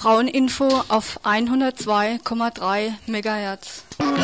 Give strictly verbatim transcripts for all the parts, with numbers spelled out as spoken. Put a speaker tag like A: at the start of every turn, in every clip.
A: Fraueninfo auf hundertzwei Komma drei Megahertz.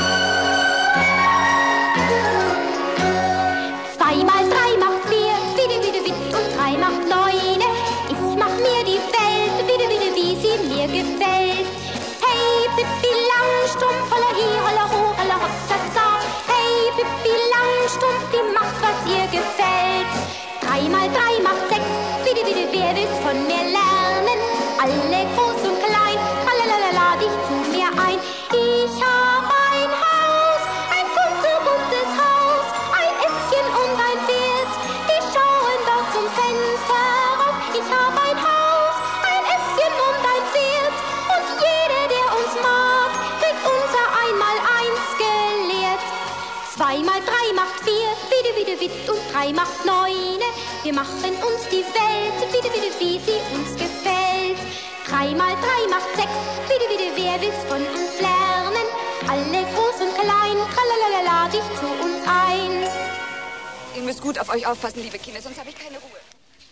B: Zwei mal drei macht vier, wieder, wieder, wieder und drei macht neune. Ich mach mir die Welt, wieder, wieder, wie sie mir gefällt. Hey, Pippi Langstrumpf, holla hi, holla ho, holla hopp, zaza. Hey, Pippi Langstrumpf, die macht, was ihr gefällt. Drei mal drei macht sechs, wieder, wieder, wer will's von mir lernen? Alle groß und klein, tralalala, lad ich zu mir ein. Ich hab ein Haus, ein gut so gutes Haus, ein Äffchen und ein Pferd, die schauen dort zum Fenster rauf. Ich hab ein Haus, ein Äffchen und ein Pferd, und jeder, der uns mag, kriegt unser Einmaleins gelehrt. Zwei mal drei macht vier, wieder, wieder, wit und drei macht neune. Wir machen uns die Welt, wieder, wieder, wie sie uns gefällt. Drei mal drei macht sechs, wieder, wieder, wer will's von uns lernen? Alle groß und klein, tralalala, lad ich zu uns ein.
C: Ihr müsst gut auf euch aufpassen, liebe Kinder, sonst habe ich keine Ruhe.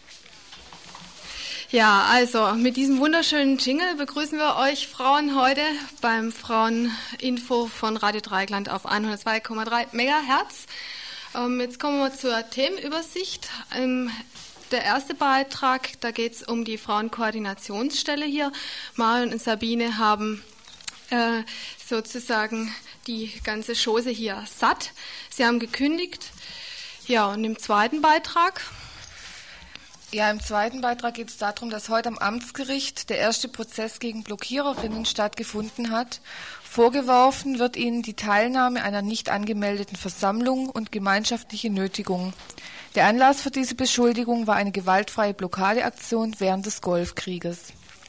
D: Ja, also mit diesem wunderschönen Jingle begrüßen wir euch Frauen heute beim Fraueninfo von Radio Dreieckland auf hundertzwei Komma drei Megahertz. Ähm, jetzt kommen wir zur Themenübersicht. Ähm, der erste Beitrag, da geht es um die Frauenkoordinationsstelle hier. Marion und Sabine haben äh, sozusagen die ganze Chose hier satt. Sie haben gekündigt. Ja, und im zweiten Beitrag...
E: Ja, im zweiten Beitrag geht es darum, dass heute am Amtsgericht der erste Prozess gegen Blockiererinnen stattgefunden hat. Vorgeworfen wird ihnen die Teilnahme einer nicht angemeldeten Versammlung und gemeinschaftliche Nötigung. Der Anlass für diese Beschuldigung war eine gewaltfreie Blockadeaktion während des Golfkrieges.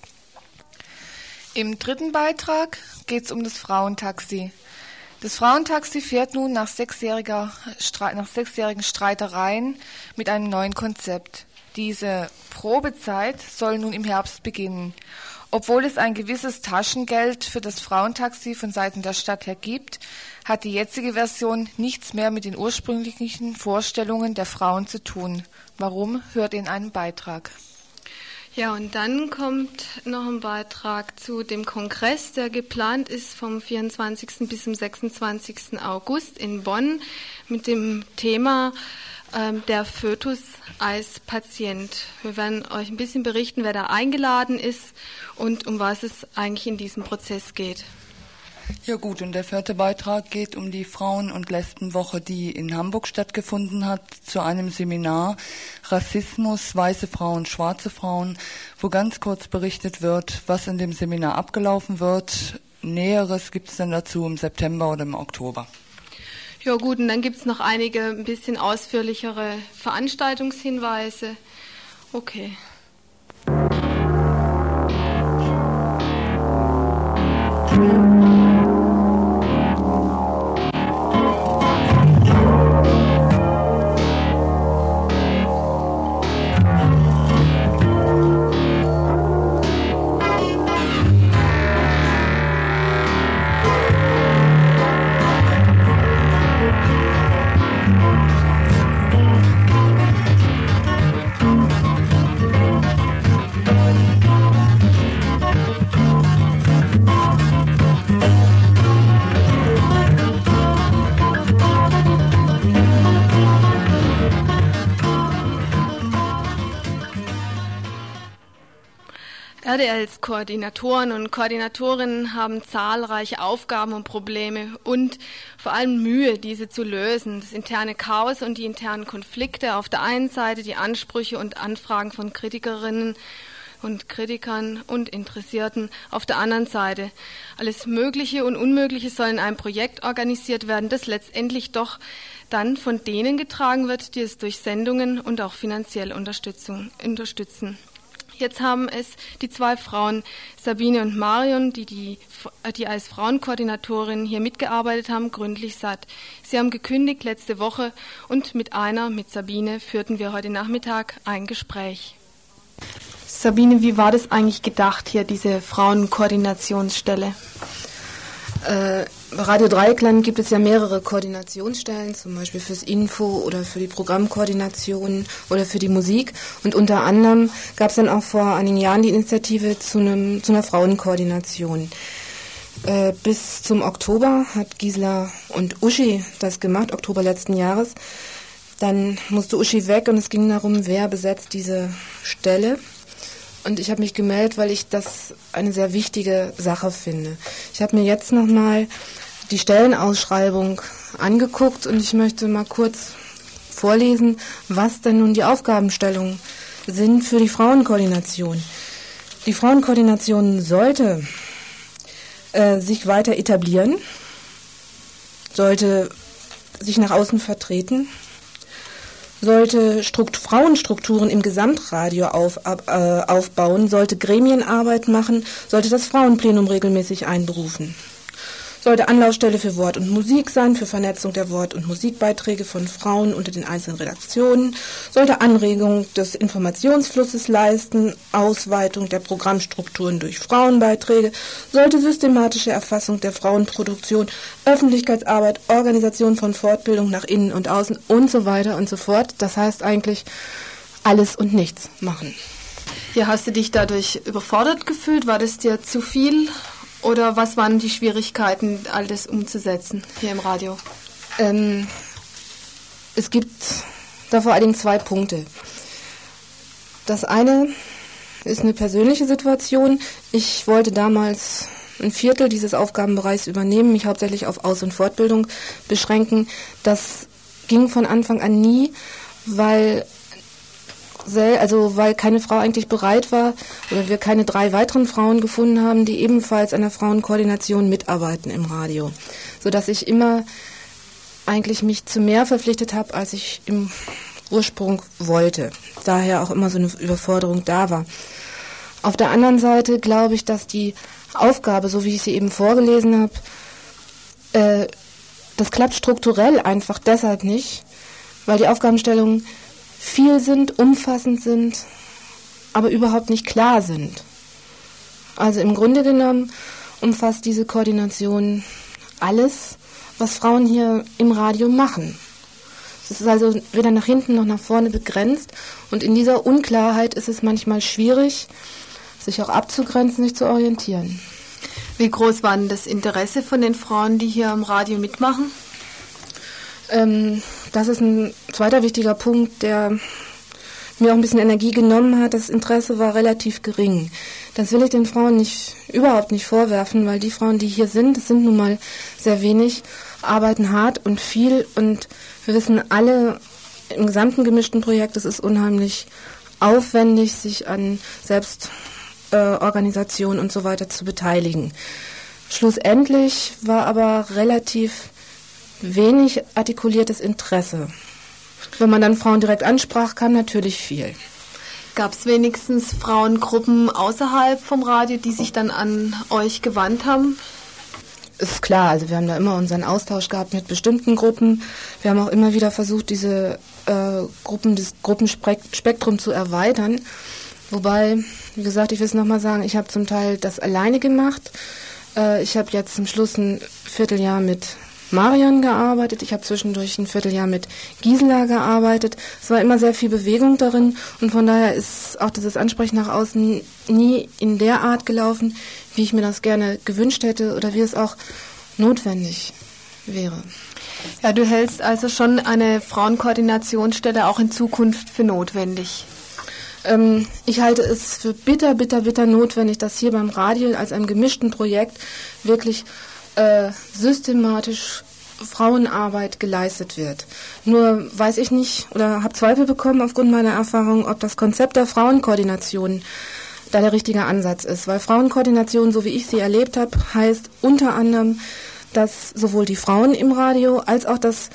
E: Im dritten Beitrag geht es um das Frauentaxi. Das Frauentaxi fährt nun nach, sechsjähriger, nach sechsjährigen Streitereien mit einem neuen Konzept. Diese Probezeit soll nun im Herbst beginnen. Obwohl es ein gewisses Taschengeld für das Frauentaxi von Seiten der Stadt her gibt, hat die jetzige Version nichts mehr mit den ursprünglichen Vorstellungen der Frauen zu tun. Warum, hört in einem Beitrag.
D: Ja, und dann kommt noch ein Beitrag zu dem Kongress, der geplant ist vom vierundzwanzigsten bis zum sechsundzwanzigsten August in Bonn mit dem Thema ähm, der Fötus als Patient. Wir werden euch ein bisschen berichten, wer da eingeladen ist und um was es eigentlich in diesem Prozess geht.
F: Ja gut, und der vierte Beitrag geht um die Frauen- und Lesbenwoche, die in Hamburg stattgefunden hat, zu einem Seminar Rassismus, weiße Frauen, schwarze Frauen, wo ganz kurz berichtet wird, was in dem Seminar abgelaufen wird. Näheres gibt es dann dazu im September oder im Oktober.
D: Ja gut, und dann gibt es noch einige ein bisschen ausführlichere Veranstaltungshinweise. Okay. R D Ls Koordinatoren und Koordinatorinnen haben zahlreiche Aufgaben und Probleme und vor allem Mühe, diese zu lösen. Das interne Chaos und die internen Konflikte auf der einen Seite, die Ansprüche und Anfragen von Kritikerinnen und Kritikern und Interessierten auf der anderen Seite. Alles Mögliche und Unmögliche soll in einem Projekt organisiert werden, das letztendlich doch dann von denen getragen wird, die es durch Sendungen und auch finanziell unterstützen. Jetzt haben es die zwei Frauen, Sabine und Marion, die, die, die als Frauenkoordinatorinnen hier mitgearbeitet haben, gründlich satt. Sie haben gekündigt letzte Woche und mit einer, mit Sabine, führten wir heute Nachmittag ein Gespräch.
G: Sabine, wie war das eigentlich gedacht hier, diese Frauenkoordinationsstelle?
H: Äh,
G: bei Radio Dreieckland gibt es ja mehrere Koordinationsstellen, zum Beispiel fürs Info oder für die Programmkoordination oder für die Musik. Und unter anderem gab es dann auch vor einigen Jahren die Initiative zu, einem, zu einer Frauenkoordination. Äh, bis zum Oktober hat Gisela und Uschi das gemacht, Oktober letzten Jahres. Dann musste Uschi weg und es ging darum, wer besetzt diese Stelle. Und ich habe mich gemeldet, weil ich das eine sehr wichtige Sache finde. Ich habe mir jetzt nochmal die Stellenausschreibung angeguckt und ich möchte mal kurz vorlesen, was denn nun die Aufgabenstellungen sind für die Frauenkoordination. Die Frauenkoordination sollte äh, sich weiter etablieren, sollte sich nach außen vertreten, sollte Strukt- Frauenstrukturen im Gesamtradio auf, ab, äh, aufbauen, sollte Gremienarbeit machen, sollte das Frauenplenum regelmäßig einberufen, sollte Anlaufstelle für Wort und Musik sein, für Vernetzung der Wort- und Musikbeiträge von Frauen unter den einzelnen Redaktionen, sollte Anregung des Informationsflusses leisten, Ausweitung der Programmstrukturen durch Frauenbeiträge, sollte systematische Erfassung der Frauenproduktion, Öffentlichkeitsarbeit, Organisation von Fortbildung nach innen und außen und so weiter und so fort. Das heißt eigentlich alles und nichts machen.
D: Ja, hast du dich dadurch überfordert gefühlt? War das dir zu viel? Oder was waren die Schwierigkeiten, all das umzusetzen hier im Radio?
G: Ähm, es gibt da vor allen Dingen zwei Punkte. Das eine ist eine persönliche Situation. Ich wollte damals ein Viertel dieses Aufgabenbereichs übernehmen, mich hauptsächlich auf Aus- und Fortbildung beschränken. Das ging von Anfang an nie, weil also weil keine Frau eigentlich bereit war oder wir keine drei weiteren Frauen gefunden haben, die ebenfalls an der Frauenkoordination mitarbeiten im Radio, sodass ich immer eigentlich mich zu mehr verpflichtet habe, als ich im Ursprung wollte. Daher auch immer so eine Überforderung da war. Auf der anderen Seite glaube ich, dass die Aufgabe, so wie ich sie eben vorgelesen habe, äh, das klappt strukturell einfach deshalb nicht, weil die Aufgabenstellungen viel sind, umfassend sind, aber überhaupt nicht klar sind. Also im Grunde genommen umfasst diese Koordination alles, was Frauen hier im Radio machen. Es ist also weder nach hinten noch nach vorne begrenzt und in dieser Unklarheit ist es manchmal schwierig, sich auch abzugrenzen, sich zu orientieren.
D: Wie groß war denn das Interesse von den Frauen, die hier im Radio mitmachen?
G: Ähm, das ist ein zweiter wichtiger Punkt, der mir auch ein bisschen Energie genommen hat. Das Interesse war relativ gering. Das will ich den Frauen nicht, überhaupt nicht vorwerfen, weil die Frauen, die hier sind, das sind nun mal sehr wenig, arbeiten hart und viel und wir wissen alle im gesamten gemischten Projekt, es ist unheimlich aufwendig, sich an Selbstorganisation äh, und so weiter zu beteiligen. Schlussendlich war aber relativ wenig artikuliertes Interesse. Wenn man dann Frauen direkt ansprach, kam natürlich viel.
D: Gab es wenigstens Frauengruppen außerhalb vom Radio, die sich dann an euch gewandt haben?
G: Ist klar, also wir haben da immer unseren Austausch gehabt mit bestimmten Gruppen. Wir haben auch immer wieder versucht, diese äh, Gruppen, das Gruppenspektrum zu erweitern. Wobei, wie gesagt, ich will es nochmal sagen, ich habe zum Teil das alleine gemacht. Äh, ich habe jetzt zum Schluss ein Vierteljahr mit Marion gearbeitet, ich habe zwischendurch ein Vierteljahr mit Gisela gearbeitet. Es war immer sehr viel Bewegung darin und von daher ist auch dieses Ansprechen nach außen nie in der Art gelaufen, wie ich mir das gerne gewünscht hätte oder wie es auch notwendig wäre.
D: Ja, du hältst also schon eine Frauenkoordinationsstelle auch in Zukunft für notwendig?
G: Ähm, ich halte es für bitter, bitter, bitter notwendig, dass hier beim Radio als einem gemischten Projekt wirklich Äh, systematisch Frauenarbeit geleistet wird. Nur weiß ich nicht oder habe Zweifel bekommen aufgrund meiner Erfahrung, ob das Konzept der Frauenkoordination da der richtige Ansatz ist. Weil Frauenkoordination, so wie ich sie erlebt habe, heißt unter anderem, dass sowohl die Frauen im Radio als auch das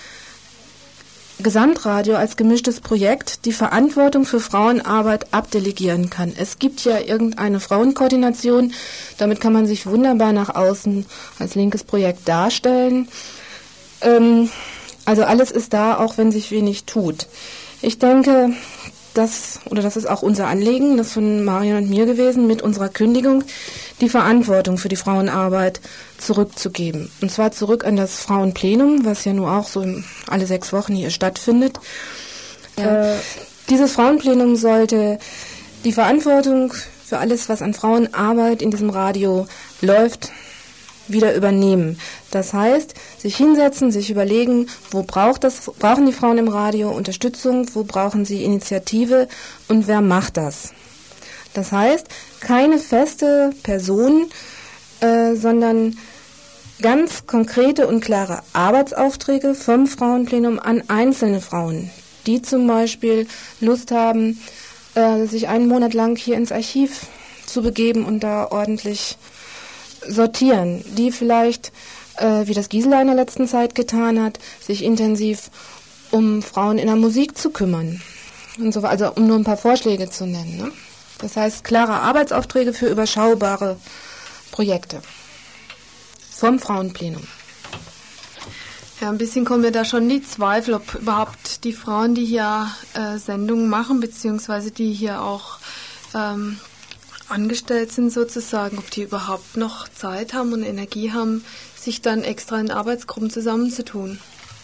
G: Gesamtradio als gemischtes Projekt die Verantwortung für Frauenarbeit abdelegieren kann. Es gibt ja irgendeine Frauenkoordination, damit kann man sich wunderbar nach außen als linkes Projekt darstellen. Ähm, also alles ist da, auch wenn sich wenig tut. Ich denke, das, oder das ist auch unser Anliegen, das von Marion und mir gewesen, mit unserer Kündigung die Verantwortung für die Frauenarbeit zurückzugeben. Und zwar zurück an das Frauenplenum, was ja nun auch so alle sechs Wochen hier stattfindet. Ja. Äh, dieses Frauenplenum sollte die Verantwortung für alles, was an Frauenarbeit in diesem Radio läuft, wieder übernehmen. Das heißt, sich hinsetzen, sich überlegen, wo braucht das, brauchen die Frauen im Radio Unterstützung, wo brauchen sie Initiative und wer macht das? Das heißt, keine feste Person, äh, sondern ganz konkrete und klare Arbeitsaufträge vom Frauenplenum an einzelne Frauen, die zum Beispiel Lust haben, äh, sich einen Monat lang hier ins Archiv zu begeben und da ordentlich sortieren, die vielleicht, äh, wie das Gisela in der letzten Zeit getan hat, sich intensiv um Frauen in der Musik zu kümmern. Und so, also um nur ein paar Vorschläge zu nennen. Ne? Das heißt, klare Arbeitsaufträge für überschaubare Projekte vom Frauenplenum.
D: Ja, ein bisschen kommen mir da schon die Zweifel, ob überhaupt die Frauen, die hier äh, Sendungen machen, beziehungsweise die hier auch ähm, angestellt sind sozusagen, ob die überhaupt noch Zeit haben und Energie haben, sich dann extra in Arbeitsgruppen zusammenzutun.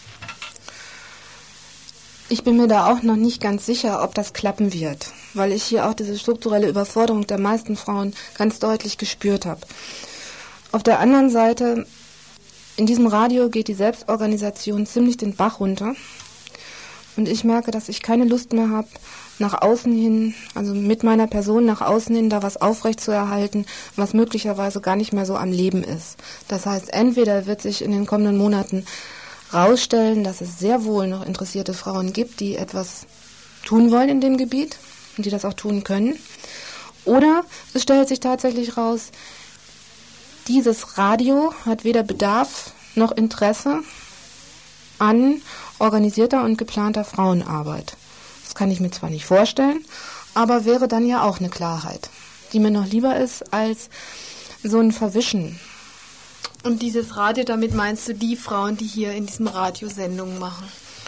G: Ich bin mir da auch noch nicht ganz sicher, ob das klappen wird, weil ich hier auch diese strukturelle Überforderung der meisten Frauen ganz deutlich gespürt habe. Auf der anderen Seite, in diesem Radio geht die Selbstorganisation ziemlich den Bach runter und ich merke, dass ich keine Lust mehr habe, nach außen hin, also mit meiner Person nach außen hin, da was aufrechtzuerhalten, was möglicherweise gar nicht mehr so am Leben ist. Das heißt, entweder wird sich in den kommenden Monaten rausstellen, dass es sehr wohl noch interessierte Frauen gibt, die etwas tun wollen in dem Gebiet und die das auch tun können. Oder es stellt sich tatsächlich raus, dieses Radio hat weder Bedarf noch Interesse an organisierter und geplanter Frauenarbeit. Das kann ich mir zwar nicht vorstellen, aber wäre dann ja auch eine Klarheit, die mir noch lieber ist als so ein Verwischen.
D: Und dieses Radio, damit meinst du die Frauen, die hier in diesem Radio Sendungen machen?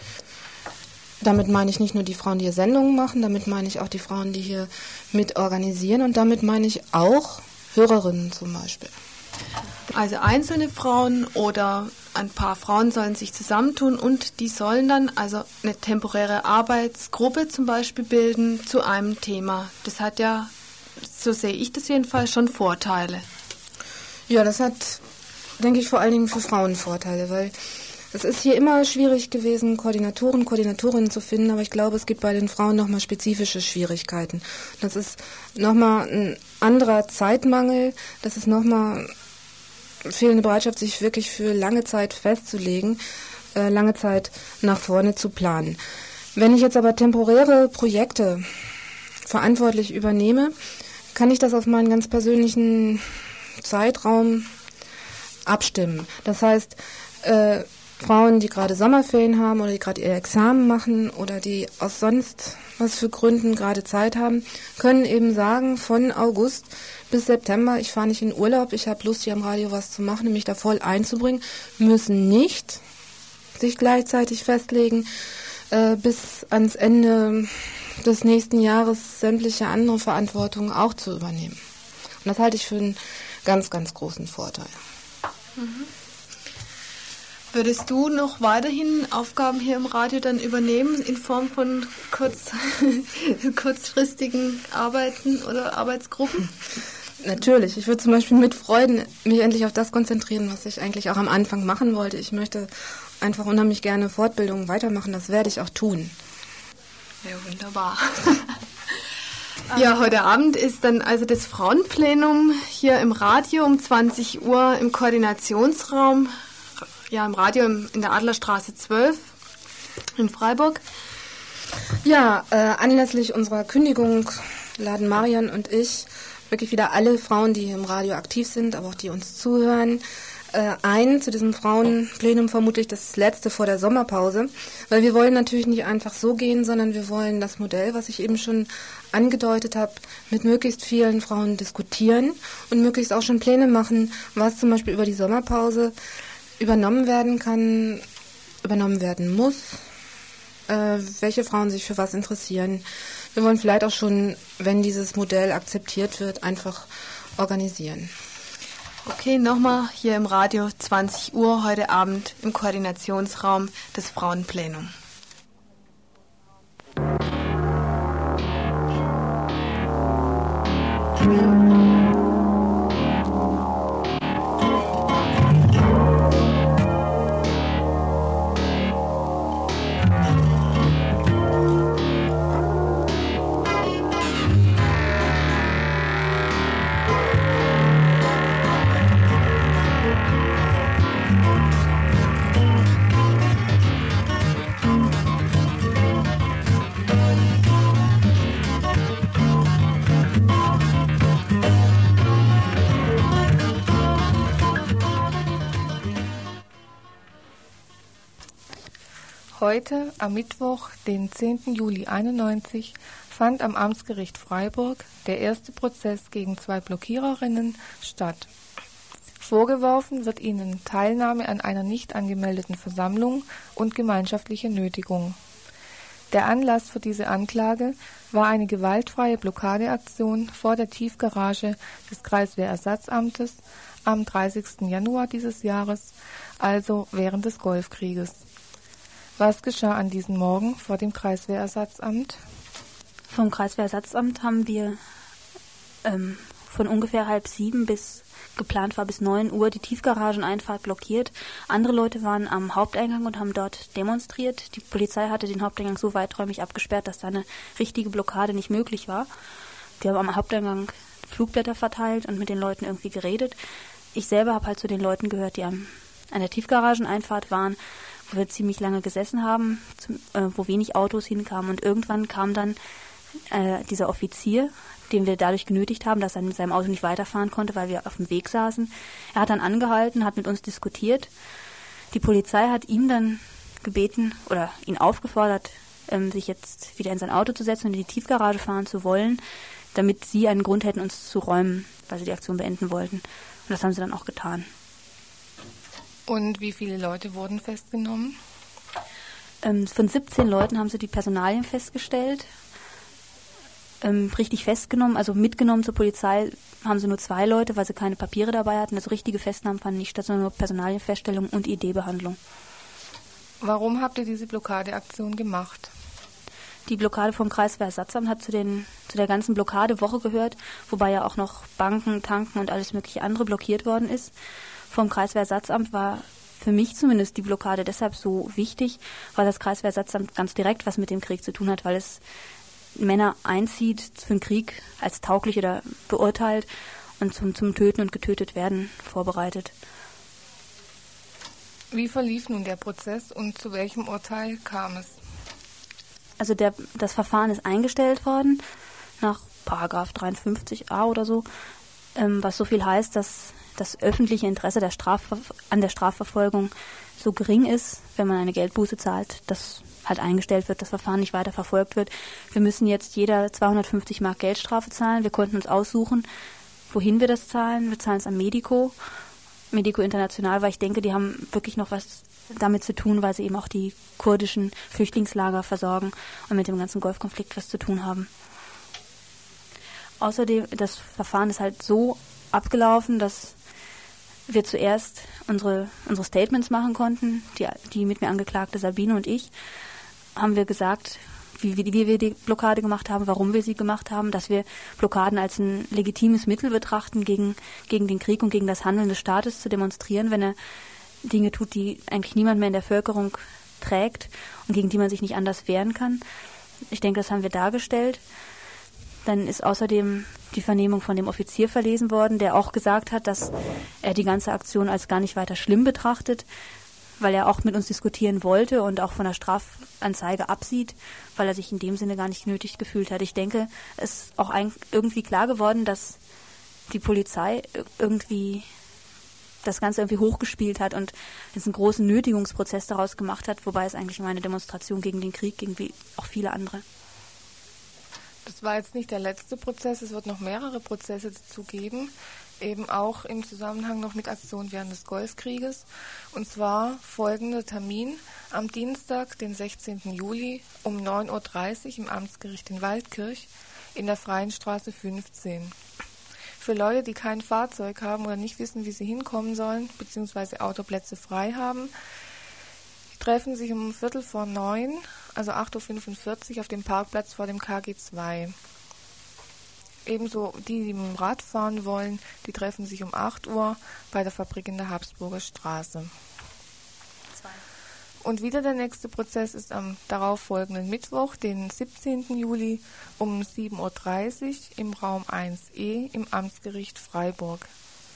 G: Damit meine ich nicht nur die Frauen, die hier Sendungen machen, damit meine ich auch die Frauen, die hier mit organisieren und damit meine ich auch Hörerinnen zum Beispiel.
D: Also einzelne Frauen oder ein paar Frauen sollen sich zusammentun und die sollen dann also eine temporäre Arbeitsgruppe zum Beispiel bilden zu einem Thema. Das hat ja, so sehe ich das jedenfalls, schon Vorteile.
G: Ja, das hat, denke ich, vor allen Dingen für Frauen Vorteile, weil es ist hier immer schwierig gewesen, Koordinatoren, Koordinatorinnen zu finden, aber ich glaube, es gibt bei den Frauen nochmal spezifische Schwierigkeiten. Das ist nochmal ein anderer Zeitmangel, das ist nochmal fehlende Bereitschaft, sich wirklich für lange Zeit festzulegen, äh, lange Zeit nach vorne zu planen. Wenn ich jetzt aber temporäre Projekte verantwortlich übernehme, kann ich das auf meinen ganz persönlichen Zeitraum abstimmen. Das heißt, äh, Frauen, die gerade Sommerferien haben oder die gerade ihr Examen machen oder die aus sonst was für Gründen gerade Zeit haben, können eben sagen, von August bis September, ich fahre nicht in Urlaub, ich habe Lust, hier am Radio was zu machen, mich da voll einzubringen, müssen nicht sich gleichzeitig festlegen, äh, bis ans Ende des nächsten Jahres sämtliche andere Verantwortungen auch zu übernehmen. Und das halte ich für einen ganz, ganz großen Vorteil.
D: Mhm. Würdest du noch weiterhin Aufgaben hier im Radio dann übernehmen in Form von kurz, kurzfristigen Arbeiten oder Arbeitsgruppen?
G: Natürlich. Ich würde zum Beispiel mit Freuden mich endlich auf das konzentrieren, was ich eigentlich auch am Anfang machen wollte. Ich möchte einfach unheimlich gerne Fortbildungen weitermachen. Das werde ich auch tun.
D: Ja, wunderbar. Ja, heute Abend ist dann also das Frauenplenum hier im Radio um zwanzig Uhr im Koordinationsraum. Ja, im Radio im, in der Adlerstraße zwölf in Freiburg.
G: Ja, äh, anlässlich unserer Kündigung laden Marion und ich wirklich wieder alle Frauen, die hier im Radio aktiv sind, aber auch die uns zuhören, äh, ein zu diesem Frauenplenum, vermutlich das letzte vor der Sommerpause, weil wir wollen natürlich nicht einfach so gehen, sondern wir wollen das Modell, was ich eben schon angedeutet habe, mit möglichst vielen Frauen diskutieren und möglichst auch schon Pläne machen, was zum Beispiel über die Sommerpause übernommen werden kann, übernommen werden muss, äh, welche Frauen sich für was interessieren. Wir wollen vielleicht auch schon, wenn dieses Modell akzeptiert wird, einfach organisieren.
D: Okay, nochmal hier im Radio zwanzig Uhr heute Abend im Koordinationsraum des Frauenplenum.
E: Heute, am Mittwoch, den zehnten Juli einundneunzig, fand am Amtsgericht Freiburg der erste Prozess gegen zwei Blockiererinnen statt. Vorgeworfen wird ihnen Teilnahme an einer nicht angemeldeten Versammlung und gemeinschaftliche Nötigung. Der Anlass für diese Anklage war eine gewaltfreie Blockadeaktion vor der Tiefgarage des Kreiswehrersatzamtes am dreißigsten Januar dieses Jahres, also während des Golfkrieges. Was geschah an diesem Morgen vor dem Kreiswehrersatzamt?
H: Vom Kreiswehrersatzamt haben wir ähm, von ungefähr halb sieben bis geplant war bis neun Uhr die Tiefgarageneinfahrt blockiert. Andere Leute waren am Haupteingang und haben dort demonstriert. Die Polizei hatte den Haupteingang so weiträumig abgesperrt, dass da eine richtige Blockade nicht möglich war. Wir haben am Haupteingang Flugblätter verteilt und mit den Leuten irgendwie geredet. Ich selber habe halt zu den Leuten gehört, die am, an der Tiefgarageneinfahrt waren, wo wir ziemlich lange gesessen haben, zum, äh, wo wenig Autos hinkamen. Und irgendwann kam dann äh, dieser Offizier, den wir dadurch genötigt haben, dass er mit seinem Auto nicht weiterfahren konnte, weil wir auf dem Weg saßen. Er hat dann angehalten, hat mit uns diskutiert. Die Polizei hat ihm dann gebeten oder ihn aufgefordert, ähm, sich jetzt wieder in sein Auto zu setzen und in die Tiefgarage fahren zu wollen, damit sie einen Grund hätten, uns zu räumen, weil sie die Aktion beenden wollten. Und das haben sie dann auch getan.
E: Und wie viele Leute wurden festgenommen?
H: Ähm, von siebzehn Leuten haben sie die Personalien festgestellt. Ähm, richtig festgenommen, also mitgenommen zur Polizei haben sie nur zwei Leute, weil sie keine Papiere dabei hatten. Also richtige Festnahmen fanden nicht statt, sondern nur Personalienfeststellung und I D-Behandlung.
E: Warum habt ihr diese Blockadeaktion gemacht?
H: Die Blockade vom Kreiswehrersatzamt hat zu, den, zu der ganzen Blockadewoche gehört, wobei ja auch noch Banken, Tanken und alles mögliche andere blockiert worden ist. Vom Kreiswehrersatzamt war für mich zumindest die Blockade deshalb so wichtig, weil das Kreiswehrersatzamt ganz direkt was mit dem Krieg zu tun hat, weil es Männer einzieht für den Krieg als tauglich oder beurteilt und zum, zum Töten und getötet werden vorbereitet.
E: Wie verlief nun der Prozess und zu welchem Urteil kam es?
H: Also der, das Verfahren ist eingestellt worden nach Paragraph dreiundfünfzig a oder so, ähm, was so viel heißt, dass das öffentliche Interesse der Strafver- an der Strafverfolgung so gering ist, wenn man eine Geldbuße zahlt, dass halt eingestellt wird, das Verfahren nicht weiter verfolgt wird. Wir müssen jetzt jeder zweihundertfünfzig Mark Geldstrafe zahlen. Wir konnten uns aussuchen, wohin wir das zahlen. Wir zahlen es an Medico, Medico International, weil ich denke, die haben wirklich noch was damit zu tun, weil sie eben auch die kurdischen Flüchtlingslager versorgen und mit dem ganzen Golfkonflikt was zu tun haben. Außerdem, das Verfahren ist halt so abgelaufen, dass wir zuerst unsere, unsere Statements machen konnten, die, die mit mir angeklagte Sabine und ich, haben wir gesagt, wie, wie, wie wir die Blockade gemacht haben, warum wir sie gemacht haben, dass wir Blockaden als ein legitimes Mittel betrachten, gegen, gegen den Krieg und gegen das Handeln des Staates zu demonstrieren, wenn er Dinge tut, die eigentlich niemand mehr in der Bevölkerung trägt und gegen die man sich nicht anders wehren kann. Ich denke, das haben wir dargestellt. Dann ist außerdem die Vernehmung von dem Offizier verlesen worden, der auch gesagt hat, dass er die ganze Aktion als gar nicht weiter schlimm betrachtet, weil er auch mit uns diskutieren wollte und auch von der Strafanzeige absieht, weil er sich in dem Sinne gar nicht nötig gefühlt hat. Ich denke, es ist auch ein, irgendwie klar geworden, dass die Polizei irgendwie das Ganze irgendwie hochgespielt hat und jetzt einen großen Nötigungsprozess daraus gemacht hat, wobei es eigentlich um eine Demonstration gegen den Krieg ging, wie auch viele andere.
E: Das war jetzt nicht der letzte Prozess, es wird noch mehrere Prozesse dazu geben. eben auch im Zusammenhang noch mit Aktionen während des Golfkrieges. Und zwar folgender Termin am Dienstag, den sechzehnten Juli um neun Uhr dreißig im Amtsgericht in Waldkirch in der Freien Straße fünfzehn. Für Leute, die kein Fahrzeug haben oder nicht wissen, wie sie hinkommen sollen, beziehungsweise Autoplätze frei haben, die treffen sich um Viertel vor neun, also acht Uhr fünfundvierzig, auf dem Parkplatz vor dem K G zwei. Ebenso die, die mit dem Rad fahren wollen, die treffen sich um acht Uhr bei der Fabrik in der Habsburger Straße. Und wieder der nächste Prozess ist am darauffolgenden Mittwoch, den siebzehnten Juli um sieben Uhr dreißig im Raum eins E im Amtsgericht Freiburg.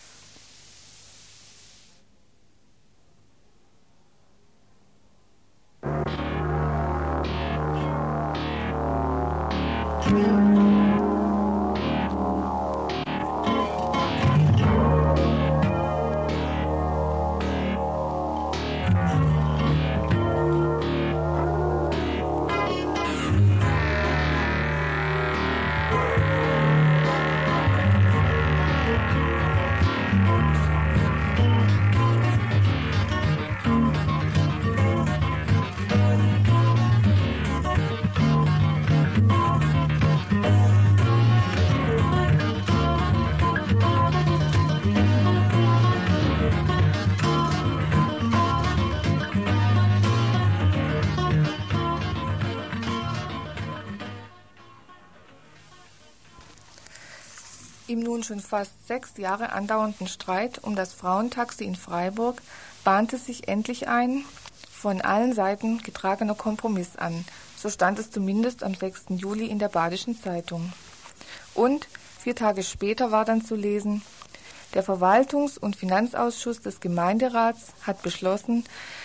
E: Im nun schon fast sechs Jahre andauernden Streit um das Frauentaxi in Freiburg bahnte sich endlich ein von allen Seiten getragener Kompromiss an. So stand es zumindest am sechsten Juli in der Badischen Zeitung. Und vier Tage später war dann zu lesen: Der Verwaltungs- und Finanzausschuss des Gemeinderats hat beschlossen,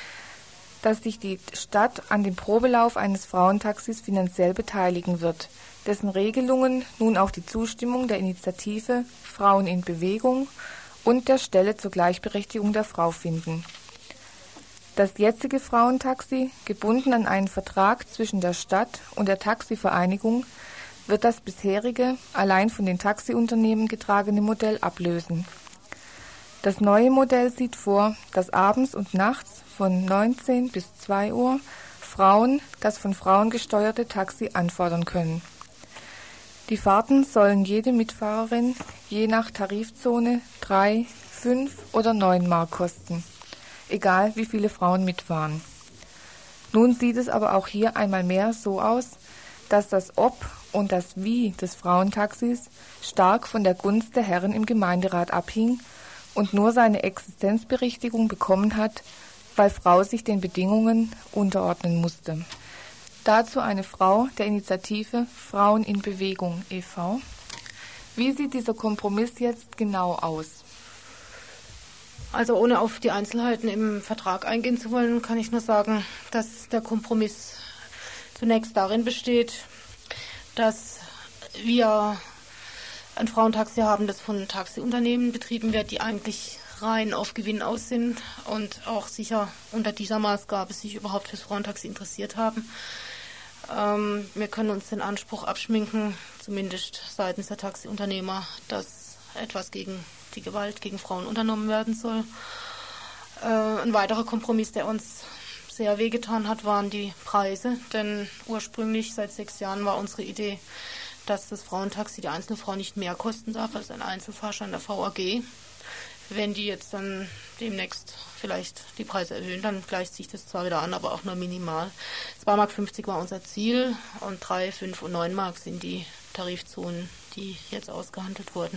E: dass sich die Stadt an dem Probelauf eines Frauentaxis finanziell beteiligen wird, dessen Regelungen nun auch die Zustimmung der Initiative Frauen in Bewegung und der Stelle zur Gleichberechtigung der Frau finden. Das jetzige Frauentaxi, gebunden an einen Vertrag zwischen der Stadt und der Taxivereinigung, wird das bisherige, allein von den Taxiunternehmen getragene Modell ablösen. Das neue Modell sieht vor, dass abends und nachts von neunzehn bis zwei Uhr Frauen das von Frauen gesteuerte Taxi anfordern können. Die Fahrten sollen jede Mitfahrerin je nach Tarifzone drei, fünf oder neun Mark kosten, egal wie viele Frauen mitfahren. Nun sieht es aber auch hier einmal mehr so aus, dass das Ob und das Wie des Frauentaxis stark von der Gunst der Herren im Gemeinderat abhing und nur seine Existenzberechtigung bekommen hat, weil Frau sich den Bedingungen unterordnen musste. Dazu eine Frau der Initiative Frauen in Bewegung e V Wie sieht dieser Kompromiss jetzt genau aus?
G: Also ohne auf die Einzelheiten im Vertrag eingehen zu wollen, kann ich nur sagen, dass der Kompromiss zunächst darin besteht, dass wir ein Frauentaxi haben, das von Taxiunternehmen betrieben wird, die eigentlich rein auf Gewinn aus sind und auch sicher unter dieser Maßgabe sich überhaupt fürs Frauentaxi interessiert haben. Ähm, wir können uns den Anspruch abschminken, zumindest seitens der Taxiunternehmer, dass etwas gegen die Gewalt gegen Frauen unternommen werden soll. Äh, ein weiterer Kompromiss, der uns sehr wehgetan hat, waren die Preise, denn ursprünglich seit sechs Jahren war unsere Idee, dass das Frauentaxi die Einzelfrau nicht mehr kosten darf als ein Einzelfahrschein der V A G. Wenn die jetzt dann demnächst vielleicht die Preise erhöhen, dann gleicht sich das zwar wieder an, aber auch nur minimal. zwei Mark fünfzig war unser Ziel und drei, fünf und neun Mark sind die Tarifzonen, die jetzt ausgehandelt wurden.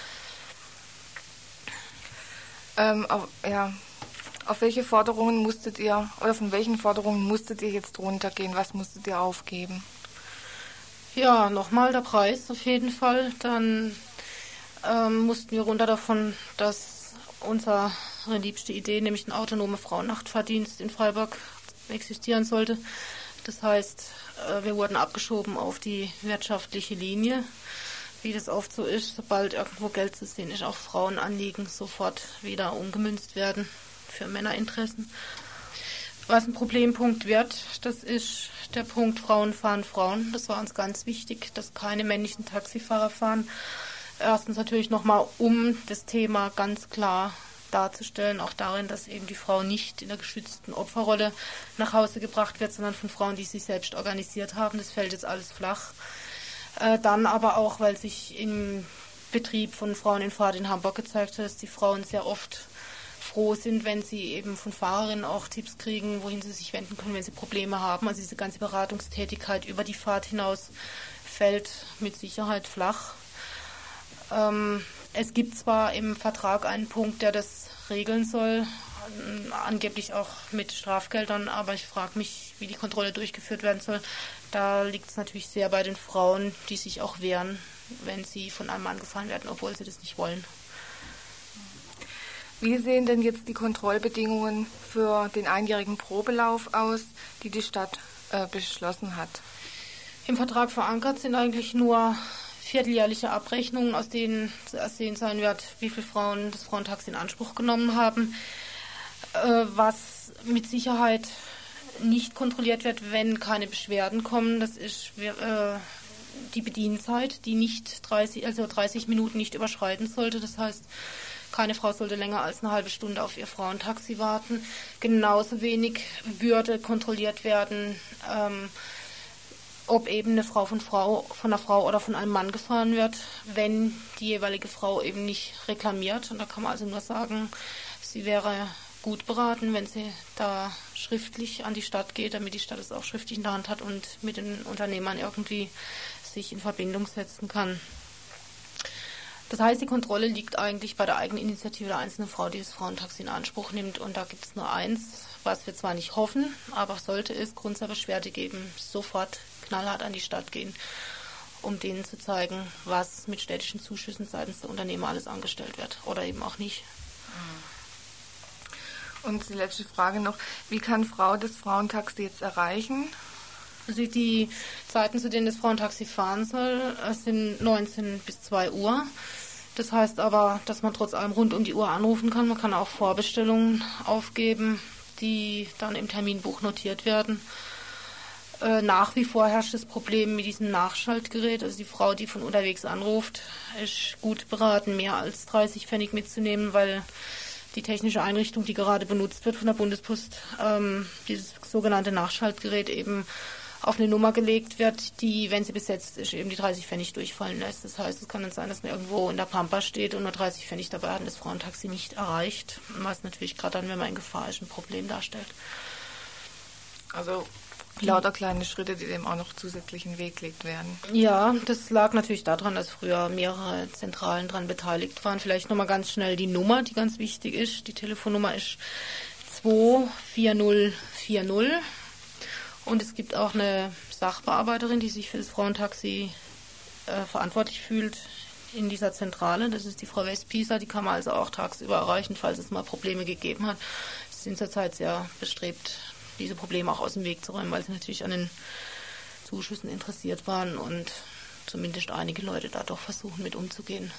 E: Ähm, auf, ja, auf welche Forderungen musstet ihr, oder von welchen Forderungen musstet ihr jetzt runtergehen? Was musstet ihr aufgeben?
G: Ja, nochmal der Preis auf jeden Fall. Dann ähm, mussten wir runter davon, dass unsere liebste Idee, nämlich ein autonomer Frauennachtfahrdienst in Freiburg, existieren sollte. Das heißt, äh, wir wurden abgeschoben auf die wirtschaftliche Linie, wie das oft so ist, sobald irgendwo Geld zu sehen ist, auch Frauenanliegen sofort wieder umgemünzt werden für Männerinteressen. Was ein Problempunkt wird, das ist der Punkt Frauen fahren Frauen. Das war uns ganz wichtig, dass keine männlichen Taxifahrer fahren,
I: Erstens natürlich nochmal, um das Thema ganz klar darzustellen, auch darin, dass eben die Frau nicht in der geschützten Opferrolle nach Hause gebracht wird, sondern von Frauen, die sich selbst organisiert haben. Das fällt jetzt alles flach. Äh, dann aber auch, weil sich im Betrieb von Frauen in Fahrt in Hamburg gezeigt hat, dass die Frauen sehr oft froh sind, wenn sie eben von Fahrerinnen auch Tipps kriegen, wohin sie sich wenden können, wenn sie Probleme haben. Also diese ganze Beratungstätigkeit über die Fahrt hinaus fällt mit Sicherheit flach. Ähm, es gibt zwar im Vertrag einen Punkt, der das regeln soll, angeblich auch mit Strafgeldern, aber ich frage mich, wie die Kontrolle durchgeführt werden soll. Da liegt es natürlich sehr bei den Frauen, die sich auch wehren, wenn sie von einem Mann gefahren werden, obwohl sie das nicht wollen.
E: Wie sehen denn jetzt die Kontrollbedingungen für den einjährigen Probelauf aus, die die Stadt äh, beschlossen hat?
I: Im Vertrag verankert sind eigentlich nur vierteljährliche Abrechnungen, aus denen zu ersehen sein wird, wie viele Frauen das Frauentaxi in Anspruch genommen haben. Äh, was mit Sicherheit nicht kontrolliert wird, wenn keine Beschwerden kommen, das ist äh, die Bedienzeit, die nicht dreißig, also dreißig Minuten nicht überschreiten sollte. Das heißt, keine Frau sollte länger als eine halbe Stunde auf ihr Frauentaxi warten. Genauso wenig würde kontrolliert werden, ähm, ob eben eine Frau von Frau von einer Frau oder von einem Mann gefahren wird, wenn die jeweilige Frau eben nicht reklamiert. Und da kann man also nur sagen, sie wäre gut beraten, wenn sie da schriftlich an die Stadt geht, damit die Stadt es auch schriftlich in der Hand hat und mit den Unternehmern irgendwie sich in Verbindung setzen kann. Das heißt, die Kontrolle liegt eigentlich bei der eigenen Initiative der einzelnen Frau, die das Frauentaxi in Anspruch nimmt. Und da gibt es nur eins, was wir zwar nicht hoffen, aber sollte es Grund zur Beschwerde geben, sofort knallhart an die Stadt gehen, um denen zu zeigen, was mit städtischen Zuschüssen seitens der Unternehmer alles angestellt wird oder eben auch nicht.
E: Und die letzte Frage noch, wie kann Frau das Frauentaxi jetzt erreichen?
I: Also die Zeiten, zu denen das Frauentaxi fahren soll, sind neunzehn bis zwei Uhr. Das heißt aber, dass man trotz allem rund um die Uhr anrufen kann. Man kann auch Vorbestellungen aufgeben, die dann im Terminbuch notiert werden. Äh, nach wie vor herrscht das Problem mit diesem Nachschaltgerät. Also die Frau, die von unterwegs anruft, ist gut beraten, mehr als dreißig Pfennig mitzunehmen, weil die technische Einrichtung, die gerade benutzt wird von der Bundespost, ähm, dieses sogenannte Nachschaltgerät eben auf eine Nummer gelegt wird, die, wenn sie besetzt ist, eben die dreißig Pfennig durchfallen lässt. Das heißt, es kann dann sein, dass man irgendwo in der Pampa steht und nur dreißig Pfennig dabei hat und das Frauentaxi nicht erreicht. Was natürlich gerade dann, wenn man in Gefahr ist, ein Problem darstellt.
E: Also lauter kleine Schritte, die dem auch noch zusätzlich in den Weg gelegt werden.
I: Ja, das lag natürlich daran, dass früher mehrere Zentralen daran beteiligt waren. Vielleicht nochmal ganz schnell die Nummer, die ganz wichtig ist. Die Telefonnummer ist zwei vier null vier null. Und es gibt auch eine Sachbearbeiterin, die sich für das Frauentaxi äh, verantwortlich fühlt in dieser Zentrale. Das ist die Frau Westpieser. Die kann man also auch tagsüber erreichen, falls es mal Probleme gegeben hat. Sie sind zurzeit sehr bestrebt, diese Probleme auch aus dem Weg zu räumen, weil sie natürlich an den Zuschüssen interessiert waren und zumindest einige Leute da doch versuchen, mit umzugehen.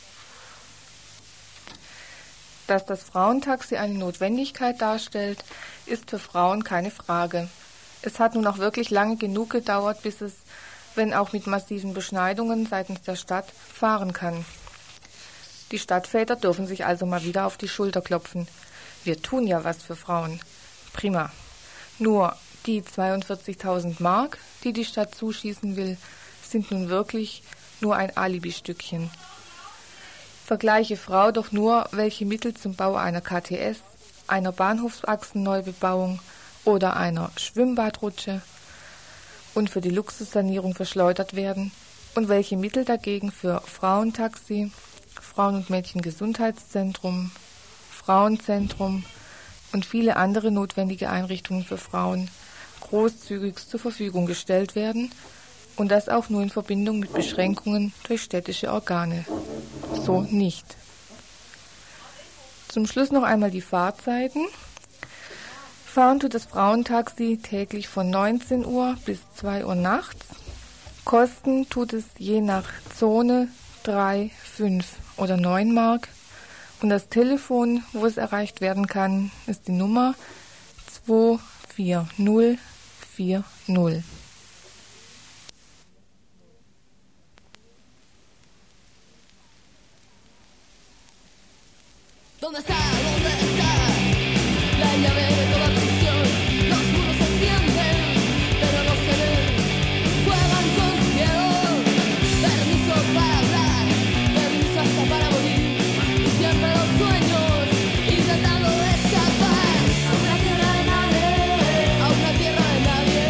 E: Dass das Frauentaxi eine Notwendigkeit darstellt, ist für Frauen keine Frage. Es hat nun auch wirklich lange genug gedauert, bis es, wenn auch mit massiven Beschneidungen seitens der Stadt, fahren kann. Die Stadtväter dürfen sich also mal wieder auf die Schulter klopfen. Wir tun ja was für Frauen. Prima. Nur die zweiundvierzigtausend Mark, die die Stadt zuschießen will, sind nun wirklich nur ein Alibi-Stückchen. Vergleiche Frau doch nur, welche Mittel zum Bau einer K T S, einer Bahnhofsachsenneubebauung oder einer Schwimmbadrutsche und für die Luxussanierung verschleudert werden und welche Mittel dagegen für Frauentaxi, Frauen- und Mädchengesundheitszentrum, Frauenzentrum und viele andere notwendige Einrichtungen für Frauen großzügig zur Verfügung gestellt werden und das auch nur in Verbindung mit Beschränkungen durch städtische Organe. So nicht. Zum Schluss noch einmal die Fahrzeiten. Fahren tut das Frauentaxi täglich von neunzehn Uhr bis zwei Uhr nachts. Kosten tut es je nach Zone drei, fünf oder neun Mark. Und das Telefon, wo es erreicht werden kann, ist die Nummer zwei vier null vier null.
J: ¿Dónde está? ¿Dónde está? La llave de toda prisión. Los muros se sienten, pero no se ven. Juegan con miedo. Permiso para hablar, permiso hasta para morir. Y siempre los sueños intentando escapar a una tierra de nadie, a una tierra de nadie.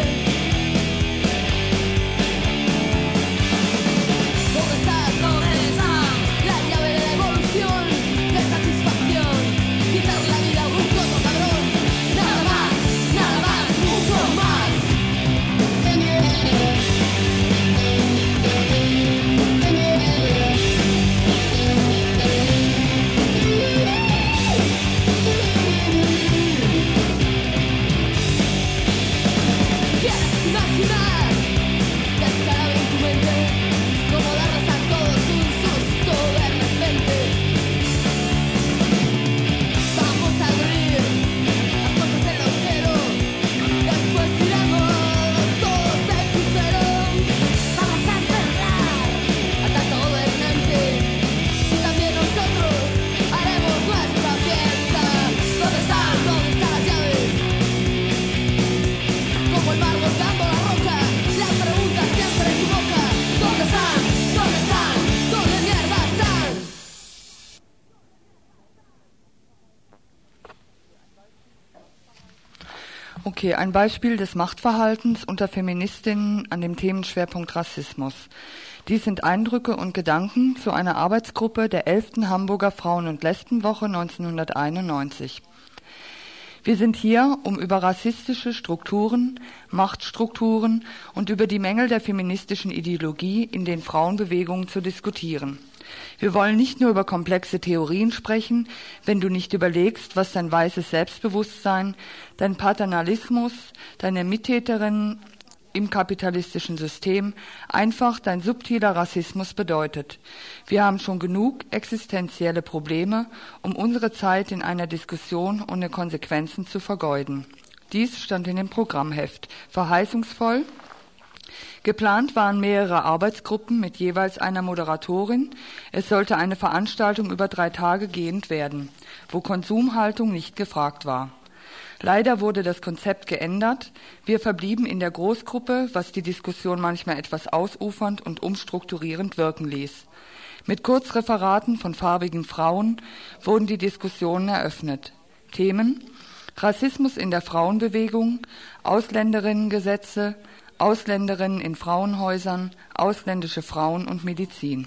J: ¿Dónde está? ¿Dónde está? La llave de la evolución, de satisfacción. Quitar la vida a un coto cabrón. Nada más, nada más, mucho más. ¿Quieres imaginar? Descargar en tu mente cómo darles a todos un susto de repente. Vamos a abrir las puertas del agujero. Después tiramos todos del crucero. Vamos a encerrar a tanto gobernante. Y también nosotros haremos nuestra fiesta. ¿Dónde están? ¿Dónde están las llaves? Como el mar volcando la roca, la pregunta siempre equivoca. ¿Dónde están? ¿Dónde están? ¿Dónde mierda están?
F: Okay, ein Beispiel des Machtverhaltens unter Feministinnen an dem Themenschwerpunkt Rassismus. Dies sind Eindrücke und Gedanken zu einer Arbeitsgruppe der elften Hamburger Frauen- und Lesbenwoche neunzehnhunderteinundneunzig. Wir sind hier, um über rassistische Strukturen, Machtstrukturen und über die Mängel der feministischen Ideologie in den Frauenbewegungen zu diskutieren. Wir wollen nicht nur über komplexe Theorien sprechen, wenn du nicht überlegst, was dein weißes Selbstbewusstsein, dein Paternalismus, deine Mittäterinnen im kapitalistischen System, einfach dein subtiler Rassismus bedeutet. Wir haben schon genug existenzielle Probleme, um unsere Zeit in einer Diskussion ohne Konsequenzen zu vergeuden. Dies stand in dem Programmheft. Verheißungsvoll. Geplant waren mehrere Arbeitsgruppen mit jeweils einer Moderatorin. Es sollte eine Veranstaltung über drei Tage gehend werden, wo Konsumhaltung nicht gefragt war. Leider wurde das Konzept geändert. Wir verblieben in der Großgruppe, was die Diskussion manchmal etwas ausufernd und umstrukturierend wirken ließ. Mit Kurzreferaten von farbigen Frauen wurden die Diskussionen eröffnet. Themen: Rassismus in der Frauenbewegung, Ausländerinnengesetze, Ausländerinnen in Frauenhäusern, ausländische Frauen und Medizin.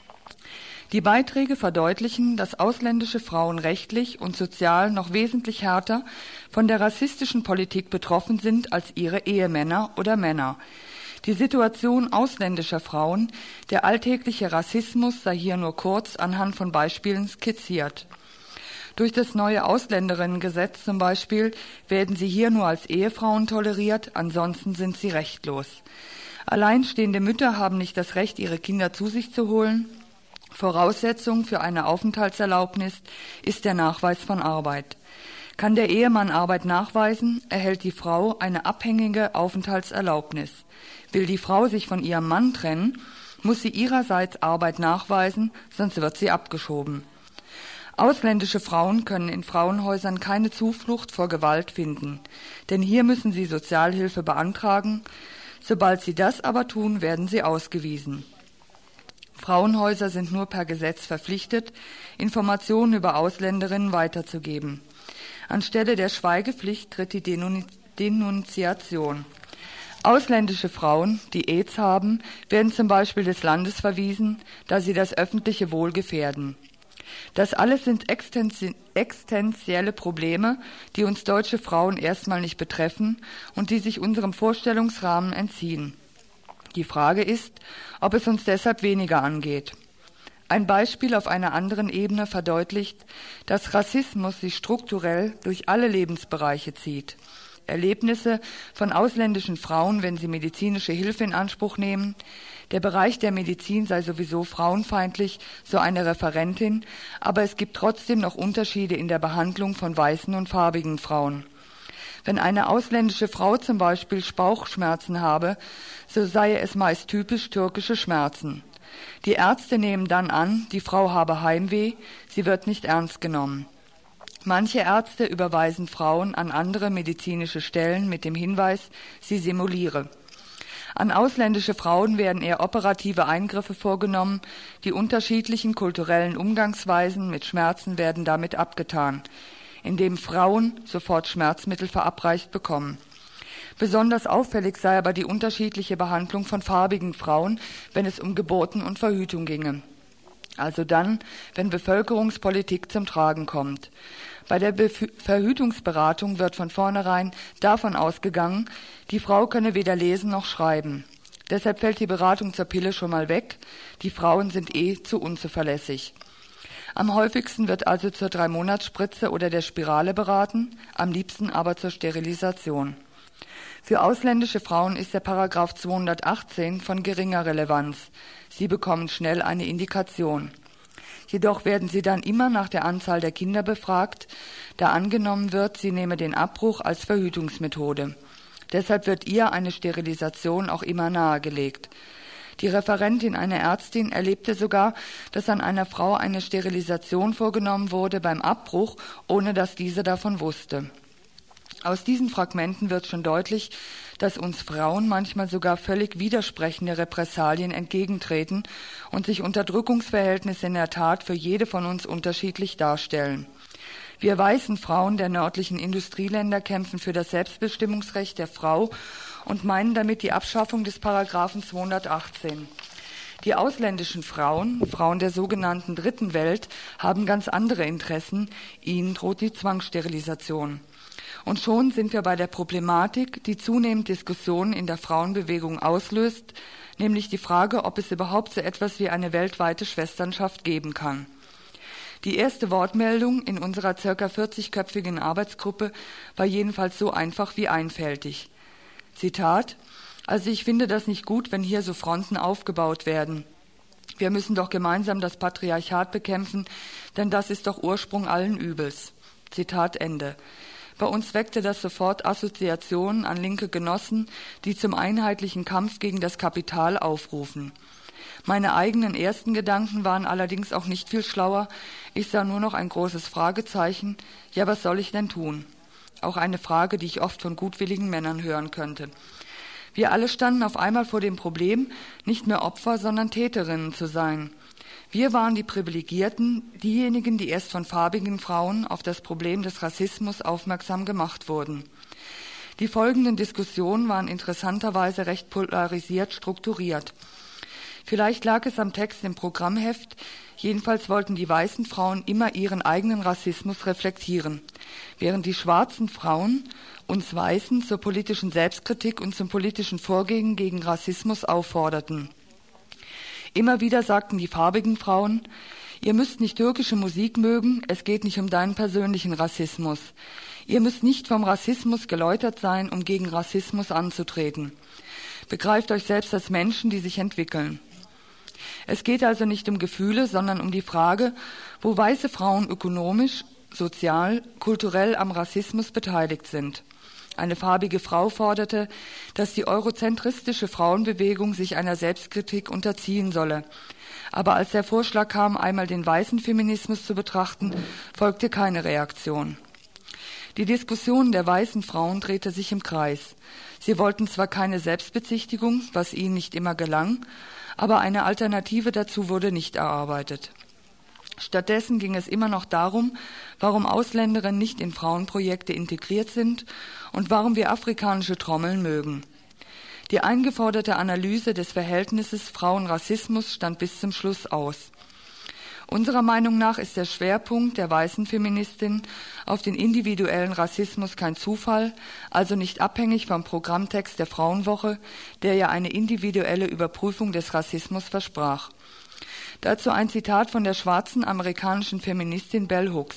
F: Die Beiträge verdeutlichen, dass ausländische Frauen rechtlich und sozial noch wesentlich härter von der rassistischen Politik betroffen sind als ihre Ehemänner oder Männer. Die Situation ausländischer Frauen, der alltägliche Rassismus sei hier nur kurz anhand von Beispielen skizziert. Durch das neue Ausländerinnengesetz zum Beispiel werden sie hier nur als Ehefrauen toleriert, ansonsten sind sie rechtlos. Alleinstehende Mütter haben nicht das Recht, ihre Kinder zu sich zu holen. Voraussetzung für eine Aufenthaltserlaubnis ist der Nachweis von Arbeit. Kann der Ehemann Arbeit nachweisen, erhält die Frau eine abhängige Aufenthaltserlaubnis. Will die Frau sich von ihrem Mann trennen, muss sie ihrerseits Arbeit nachweisen, sonst wird sie abgeschoben. Ausländische Frauen können in Frauenhäusern keine Zuflucht vor Gewalt finden, denn hier müssen sie Sozialhilfe beantragen. Sobald sie das aber tun, werden sie ausgewiesen. Frauenhäuser sind nur per Gesetz verpflichtet, Informationen über Ausländerinnen weiterzugeben. Anstelle der Schweigepflicht tritt die Denun- Denunziation. Ausländische Frauen, die AIDS haben, werden zum Beispiel des Landes verwiesen, da sie das öffentliche Wohl gefährden. Das alles sind extensi- existenzielle Probleme, die uns deutsche Frauen erstmal nicht betreffen und die sich unserem Vorstellungsrahmen entziehen. Die Frage ist, ob es uns deshalb weniger angeht. Ein Beispiel auf einer anderen Ebene verdeutlicht, dass Rassismus sich strukturell durch alle Lebensbereiche zieht. Erlebnisse von ausländischen Frauen, wenn sie medizinische Hilfe in Anspruch nehmen. Der Bereich der Medizin sei sowieso frauenfeindlich, so eine Referentin, aber es gibt trotzdem noch Unterschiede in der Behandlung von weißen und farbigen Frauen. Wenn eine ausländische Frau zum Beispiel Bauchschmerzen habe, so sei es meist typisch türkische Schmerzen. Die Ärzte nehmen dann an, die Frau habe Heimweh, sie wird nicht ernst genommen. Manche Ärzte überweisen Frauen an andere medizinische Stellen mit dem Hinweis, sie simuliere. An ausländische Frauen werden eher operative Eingriffe vorgenommen, die unterschiedlichen kulturellen Umgangsweisen mit Schmerzen werden damit abgetan, indem Frauen sofort Schmerzmittel verabreicht bekommen. Besonders auffällig sei aber die unterschiedliche Behandlung von farbigen Frauen, wenn es um Geburten und Verhütung ginge. Also dann, wenn Bevölkerungspolitik zum Tragen kommt. Bei der Bef- Verhütungsberatung wird von vornherein davon ausgegangen, die Frau könne weder lesen noch schreiben. Deshalb fällt die Beratung zur Pille schon mal weg. Die Frauen sind eh zu unzuverlässig. Am häufigsten wird also zur Drei-Monats-Spritze oder der Spirale beraten, am liebsten aber zur Sterilisation. Für ausländische Frauen ist der Paragraph zweihundertachtzehn von geringer Relevanz. Sie bekommen schnell eine Indikation. Jedoch werden sie dann immer nach der Anzahl der Kinder befragt, da angenommen wird, sie nehme den Abbruch als Verhütungsmethode. Deshalb wird ihr eine Sterilisation auch immer nahegelegt. Die Referentin, eine Ärztin, erlebte sogar, dass an einer Frau eine Sterilisation vorgenommen wurde beim Abbruch, ohne dass diese davon wusste. Aus diesen Fragmenten wird schon deutlich, dass uns Frauen manchmal sogar völlig widersprechende Repressalien entgegentreten und sich Unterdrückungsverhältnisse in der Tat für jede von uns unterschiedlich darstellen. Wir weißen Frauen der nördlichen Industrieländer kämpfen für das Selbstbestimmungsrecht der Frau und meinen damit die Abschaffung des Paragraphen zweihundertachtzehn. Die ausländischen Frauen, Frauen der sogenannten Dritten Welt, haben ganz andere Interessen. Ihnen droht die Zwangssterilisation. Und schon sind wir bei der Problematik, die zunehmend Diskussionen in der Frauenbewegung auslöst, nämlich die Frage, ob es überhaupt so etwas wie eine weltweite Schwesternschaft geben kann. Die erste Wortmeldung in unserer ca. vierzigköpfigen Arbeitsgruppe war jedenfalls so einfach wie einfältig. Zitat: Also ich finde das nicht gut, wenn hier so Fronten aufgebaut werden. Wir müssen doch gemeinsam das Patriarchat bekämpfen, denn das ist doch Ursprung allen Übels. Zitat Ende. Bei uns weckte das sofort Assoziationen an linke Genossen, die zum einheitlichen Kampf gegen das Kapital aufrufen. Meine eigenen ersten Gedanken waren allerdings auch nicht viel schlauer. Ich sah nur noch ein großes Fragezeichen. Ja, was soll ich denn tun? Auch eine Frage, die ich oft von gutwilligen Männern hören könnte. Wir alle standen auf einmal vor dem Problem, nicht mehr Opfer, sondern Täterinnen zu sein. Wir waren die Privilegierten, diejenigen, die erst von farbigen Frauen auf das Problem des Rassismus aufmerksam gemacht wurden. Die folgenden Diskussionen waren interessanterweise recht polarisiert strukturiert. Vielleicht lag es am Text im Programmheft, jedenfalls wollten die weißen Frauen immer ihren eigenen Rassismus reflektieren, während die schwarzen Frauen uns Weißen zur politischen Selbstkritik und zum politischen Vorgehen gegen Rassismus aufforderten. Immer wieder sagten die farbigen Frauen, ihr müsst nicht türkische Musik mögen, es geht nicht um deinen persönlichen Rassismus. Ihr müsst nicht vom Rassismus geläutert sein, um gegen Rassismus anzutreten. Begreift euch selbst als Menschen, die sich entwickeln. Es geht also nicht um Gefühle, sondern um die Frage, wo weiße Frauen ökonomisch, sozial, kulturell am Rassismus beteiligt sind. Eine farbige Frau forderte, dass die eurozentristische Frauenbewegung sich einer Selbstkritik unterziehen solle. Aber als der Vorschlag kam, einmal den weißen Feminismus zu betrachten, folgte keine Reaktion. Die Diskussion der weißen Frauen drehte sich im Kreis. Sie wollten zwar keine Selbstbezichtigung, was ihnen nicht immer gelang, aber eine Alternative dazu wurde nicht erarbeitet. Stattdessen ging es immer noch darum, warum Ausländerinnen nicht in Frauenprojekte integriert sind und warum wir afrikanische Trommeln mögen. Die eingeforderte Analyse des Verhältnisses Frauen-Rassismus stand bis zum Schluss aus. Unserer Meinung nach ist der Schwerpunkt der weißen Feministin auf den individuellen Rassismus kein Zufall, also nicht abhängig vom Programmtext der Frauenwoche, der ja eine individuelle Überprüfung des Rassismus versprach. Dazu ein Zitat von der schwarzen amerikanischen Feministin Bell Hooks.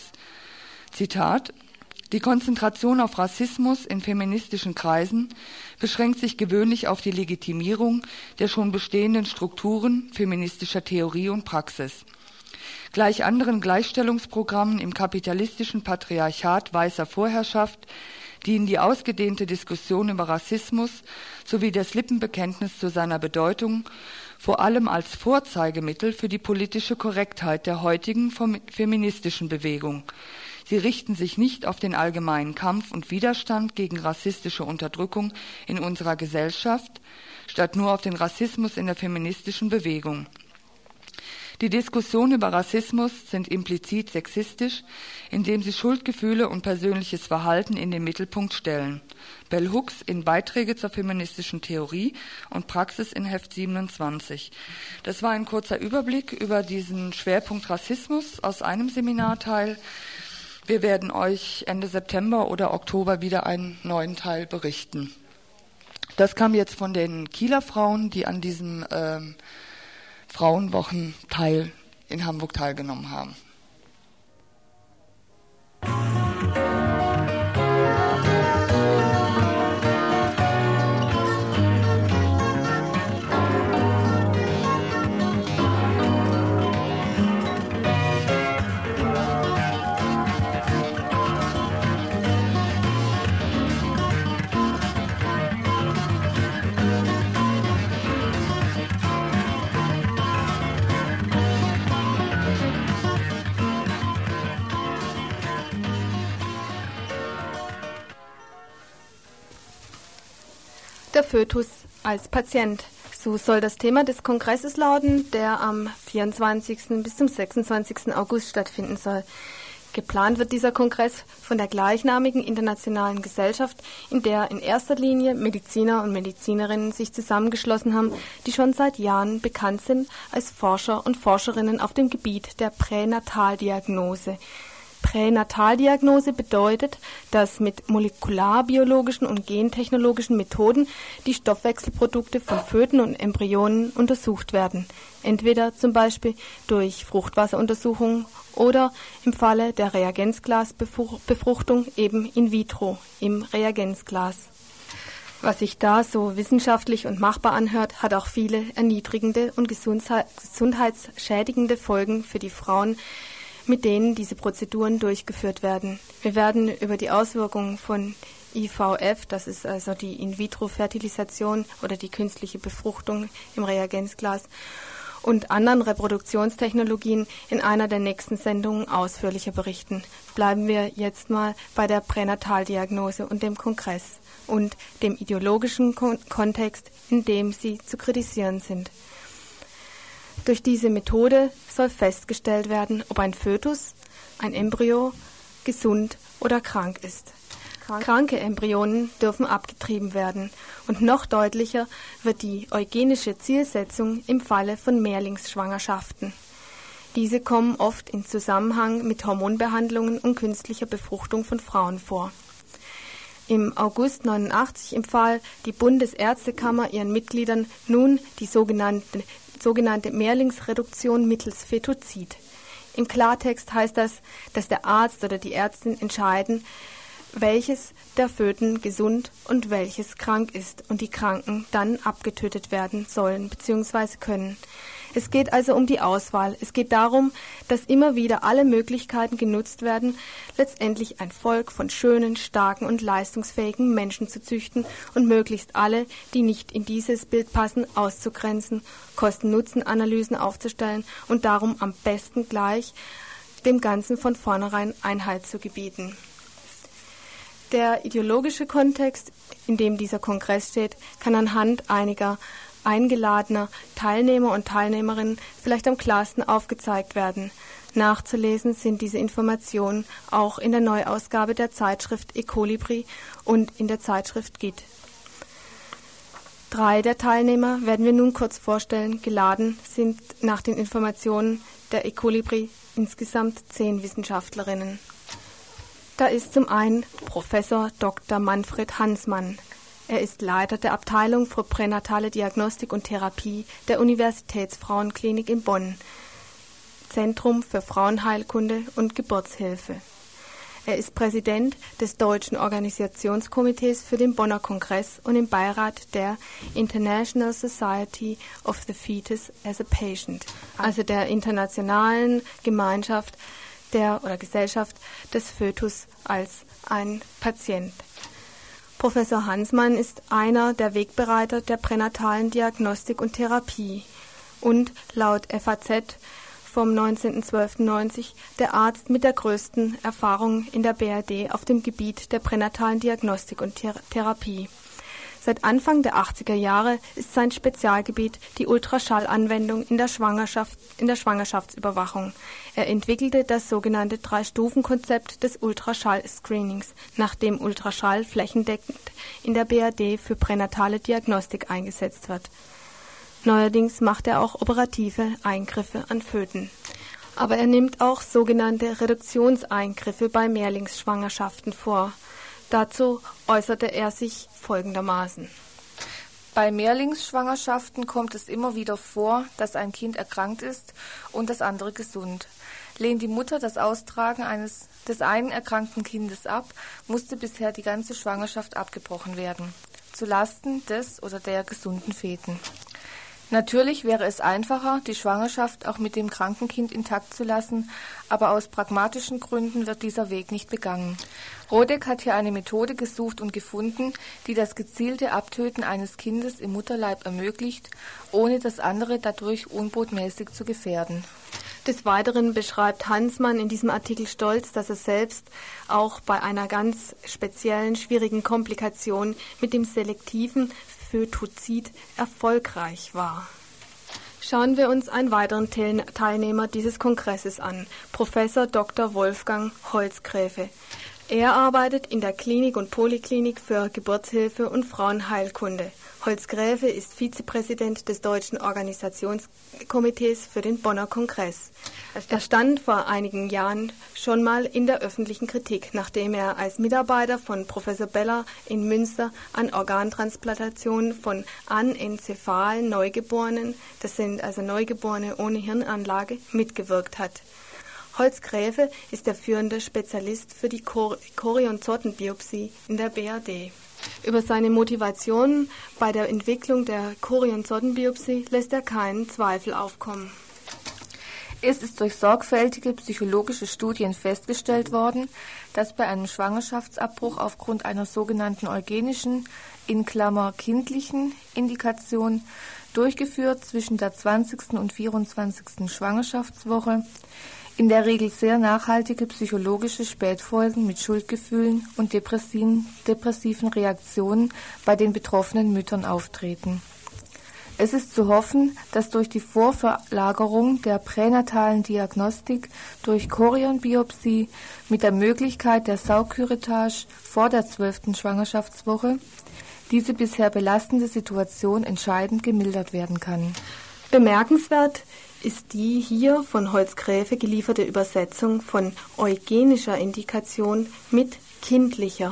F: Zitat: Die Konzentration auf Rassismus in feministischen Kreisen beschränkt sich gewöhnlich auf die Legitimierung der schon bestehenden Strukturen feministischer Theorie und Praxis. Gleich anderen Gleichstellungsprogrammen im kapitalistischen Patriarchat weißer Vorherrschaft dienen die ausgedehnte Diskussion über Rassismus sowie das Lippenbekenntnis zu seiner Bedeutung vor allem als Vorzeigemittel für die politische Korrektheit der heutigen feministischen Bewegung. Sie richten sich nicht auf den allgemeinen Kampf und Widerstand gegen rassistische Unterdrückung in unserer Gesellschaft, statt nur auf den Rassismus in der feministischen Bewegung. Die Diskussionen über Rassismus sind implizit sexistisch, indem sie Schuldgefühle und persönliches Verhalten in den Mittelpunkt stellen. Bell Hooks in Beiträge zur feministischen Theorie und Praxis in Heft siebenundzwanzig. Das war ein kurzer Überblick über diesen Schwerpunkt Rassismus aus einem Seminarteil. Wir werden euch Ende September oder Oktober wieder einen neuen Teil berichten. Das kam jetzt von den Kieler Frauen, die an diesem ähm, Frauenwochenteil in Hamburg teilgenommen haben.
D: Der Fötus als Patient. So soll das Thema des Kongresses lauten, der am vierundzwanzigsten bis zum sechsundzwanzigsten August stattfinden soll. Geplant wird dieser Kongress von der gleichnamigen internationalen Gesellschaft, in der in erster Linie Mediziner und Medizinerinnen sich zusammengeschlossen haben, die schon seit Jahren bekannt sind als Forscher und Forscherinnen auf dem Gebiet der Pränataldiagnose. Pränataldiagnose bedeutet, dass mit molekularbiologischen und gentechnologischen Methoden die Stoffwechselprodukte von Föten und Embryonen untersucht werden. Entweder zum Beispiel durch Fruchtwasseruntersuchungen oder im Falle der Reagenzglasbefruchtung eben in vitro im Reagenzglas. Was sich da so wissenschaftlich und machbar anhört, hat auch viele erniedrigende und gesundheitsschädigende Folgen für die Frauen, mit denen diese Prozeduren durchgeführt werden. Wir werden über die Auswirkungen von I V F, das ist also die In-vitro-Fertilisation oder die künstliche Befruchtung im Reagenzglas, und anderen Reproduktionstechnologien in einer der nächsten Sendungen ausführlicher berichten. Bleiben wir jetzt mal bei der Pränataldiagnose und dem Kongress und dem ideologischen Kon- Kontext, in dem sie zu kritisieren sind. Durch diese Methode soll festgestellt werden, ob ein Fötus, ein Embryo, gesund oder krank ist. Kranke Embryonen dürfen abgetrieben werden und noch deutlicher wird die eugenische Zielsetzung im Falle von Mehrlingsschwangerschaften. Diese kommen oft in Zusammenhang mit Hormonbehandlungen und künstlicher Befruchtung von Frauen vor. Im August neunundachtzig empfahl die Bundesärztekammer ihren Mitgliedern nun die sogenannte, sogenannte Mehrlingsreduktion mittels Fetozid. Im Klartext heißt das, dass der Arzt oder die Ärztin entscheiden, welches der Föten gesund und welches krank ist und die Kranken dann abgetötet werden sollen bzw. können. Es geht also um die Auswahl. Es geht darum, dass immer wieder alle Möglichkeiten genutzt werden, letztendlich ein Volk von schönen, starken und leistungsfähigen Menschen zu züchten und möglichst alle, die nicht in dieses Bild passen, auszugrenzen, Kosten-Nutzen-Analysen aufzustellen und darum am besten gleich dem Ganzen von vornherein Einhalt zu gebieten. Der ideologische Kontext, in dem dieser Kongress steht, kann anhand einiger eingeladener Teilnehmer und Teilnehmerinnen vielleicht am klarsten aufgezeigt werden. Nachzulesen sind diese Informationen auch in der Neuausgabe der Zeitschrift Ecolibri und in der Zeitschrift G I T. Drei der Teilnehmer werden wir nun kurz vorstellen. Geladen sind nach den Informationen der Ecolibri insgesamt zehn Wissenschaftlerinnen. Da ist zum einen Professor Doktor Manfred Hansmann. Er ist Leiter der Abteilung für pränatale Diagnostik und Therapie der Universitätsfrauenklinik in Bonn, Zentrum für Frauenheilkunde und Geburtshilfe. Er ist Präsident des Deutschen Organisationskomitees für den Bonner Kongress und im Beirat der International Society of the Fetus as a Patient, also der internationalen Gemeinschaft der oder Gesellschaft des Fötus als ein Patient. Professor Hansmann ist einer der Wegbereiter der pränatalen Diagnostik und Therapie und laut F A Z vom neunzehnten zwölften neunzig der Arzt mit der größten Erfahrung in der B R D auf dem Gebiet der pränatalen Diagnostik und Thera- Therapie. Seit Anfang der achtziger Jahre ist sein Spezialgebiet die Ultraschallanwendung in der Schwangerschaft, in der Schwangerschaftsüberwachung. Er entwickelte das sogenannte Drei-Stufen-Konzept des Ultraschall-Screenings, nach dem Ultraschall flächendeckend in der B R D für pränatale Diagnostik eingesetzt wird. Neuerdings macht er auch operative Eingriffe an Föten. Aber er nimmt auch sogenannte Reduktionseingriffe bei Mehrlingsschwangerschaften vor. Dazu äußerte er sich folgendermaßen.
E: Bei Mehrlingsschwangerschaften kommt es immer wieder vor, dass ein Kind erkrankt ist und das andere gesund. Lehnt die Mutter das Austragen eines des einen erkrankten Kindes ab, musste bisher die ganze Schwangerschaft abgebrochen werden, zu Lasten des oder der gesunden Feten. Natürlich wäre es einfacher, die Schwangerschaft auch mit dem kranken Kind intakt zu lassen, aber aus pragmatischen Gründen wird dieser Weg nicht begangen. Rodek hat hier eine Methode gesucht und gefunden, die das gezielte Abtöten eines Kindes im Mutterleib ermöglicht, ohne das andere dadurch unbotmäßig zu gefährden.
D: Des Weiteren beschreibt Hansmann in diesem Artikel stolz, dass er selbst auch bei einer ganz speziellen, schwierigen Komplikation mit dem selektiven Fötozid erfolgreich war. Schauen wir uns einen weiteren Teilnehmer dieses Kongresses an, Professor Doktor Wolfgang Holzgräfe. Er arbeitet in der Klinik und Poliklinik für Geburtshilfe und Frauenheilkunde. Holzgräfe ist Vizepräsident des Deutschen Organisationskomitees für den Bonner Kongress. Er stand vor einigen Jahren schon mal in der öffentlichen Kritik, nachdem er als Mitarbeiter von Professor Beller in Münster an Organtransplantationen von anenzephalen Neugeborenen, das sind also Neugeborene ohne Hirnanlage, mitgewirkt hat. Holzgräfe ist der führende Spezialist für die Chorionzottenbiopsie in der B R D. Über seine Motivation bei der Entwicklung der Chorionzottenbiopsie lässt er keinen Zweifel aufkommen.
E: Es ist durch sorgfältige psychologische Studien festgestellt worden, dass bei einem Schwangerschaftsabbruch aufgrund einer sogenannten eugenischen, in Klammer kindlichen, Indikation, durchgeführt zwischen der zwanzigsten und vierundzwanzigsten Schwangerschaftswoche, in der Regel sehr nachhaltige psychologische Spätfolgen mit Schuldgefühlen und depressiven, depressiven Reaktionen bei den betroffenen Müttern auftreten. Es ist zu hoffen, dass durch die Vorverlagerung der pränatalen Diagnostik durch Chorionbiopsie mit der Möglichkeit der Saugküretage vor der zwölften Schwangerschaftswoche diese bisher belastende Situation entscheidend gemildert werden kann.
D: Bemerkenswert ist die hier von Holzgräfe gelieferte Übersetzung von eugenischer Indikation mit kindlicher.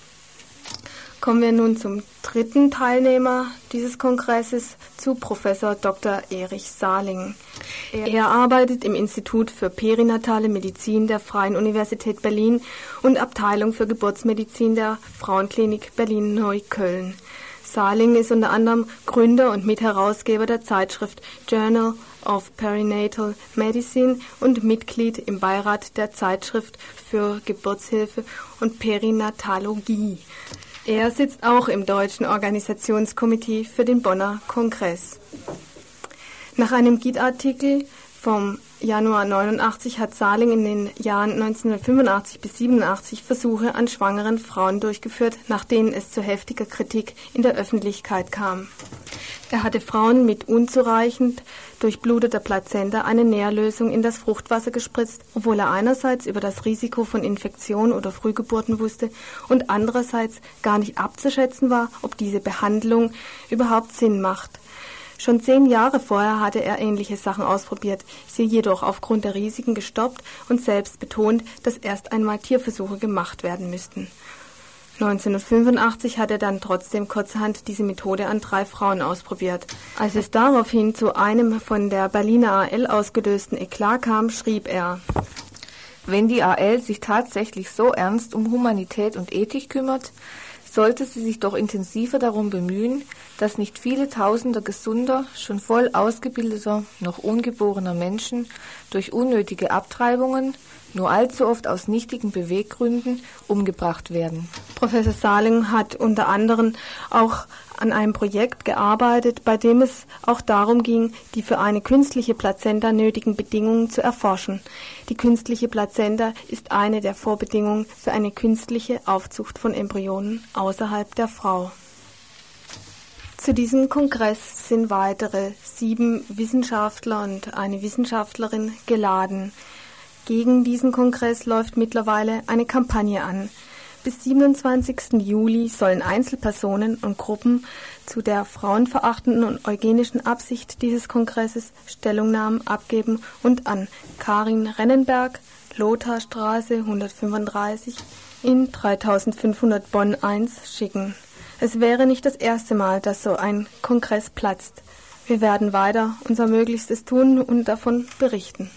D: Kommen wir nun zum dritten Teilnehmer dieses Kongresses, zu Professor Doktor Erich Saling. Er arbeitet im Institut für perinatale Medizin der Freien Universität Berlin und Abteilung für Geburtsmedizin der Frauenklinik Berlin-Neukölln. Saling ist unter anderem Gründer und Mitherausgeber der Zeitschrift Journal of Perinatal Medicine und Mitglied im Beirat der Zeitschrift für Geburtshilfe und Perinatologie. Er sitzt auch im Deutschen Organisationskomitee für den Bonner Kongress. Nach einem G I T-Artikel vom Januar neunundachtzig hat Saling in den Jahren neunzehnhundertfünfundachtzig bis siebenundachtzig Versuche an schwangeren Frauen durchgeführt, nach denen es zu heftiger Kritik in der Öffentlichkeit kam. Er hatte Frauen mit unzureichend durchbluteter Plazenta eine Nährlösung in das Fruchtwasser gespritzt, obwohl er einerseits über das Risiko von Infektion oder Frühgeburten wusste und andererseits gar nicht abzuschätzen war, ob diese Behandlung überhaupt Sinn macht. Schon zehn Jahre vorher hatte er ähnliche Sachen ausprobiert, sie jedoch aufgrund der Risiken gestoppt und selbst betont, dass erst einmal Tierversuche gemacht werden müssten. neunzehnhundertfünfundachtzig hat er dann trotzdem kurzerhand diese Methode an drei Frauen ausprobiert. Als es daraufhin zu einem von der Berliner A L ausgelösten Eklat kam, schrieb er:
E: Wenn die A L sich tatsächlich so ernst um Humanität und Ethik kümmert, sollte sie sich doch intensiver darum bemühen, dass nicht viele Tausender gesunder, schon voll ausgebildeter, noch ungeborener Menschen durch unnötige Abtreibungen, nur allzu oft aus nichtigen Beweggründen umgebracht werden.
G: Professor Saling hat unter anderem auch an einem Projekt gearbeitet, bei dem es auch darum ging, die für eine künstliche Plazenta nötigen Bedingungen zu erforschen. Die künstliche Plazenta ist eine der Vorbedingungen für eine künstliche Aufzucht von Embryonen außerhalb der Frau. Zu diesem Kongress sind weitere sieben Wissenschaftler und eine Wissenschaftlerin geladen. Gegen diesen Kongress läuft mittlerweile eine Kampagne an. Bis siebenundzwanzigsten Juli sollen Einzelpersonen und Gruppen zu der frauenverachtenden und eugenischen Absicht dieses Kongresses Stellungnahmen abgeben und an Karin Rennenberg, Lotharstraße hundertfünfunddreißig in dreitausendfünfhundert Bonn eins schicken. Es wäre nicht das erste Mal, dass so ein Kongress platzt. Wir werden weiter unser Möglichstes tun und davon berichten.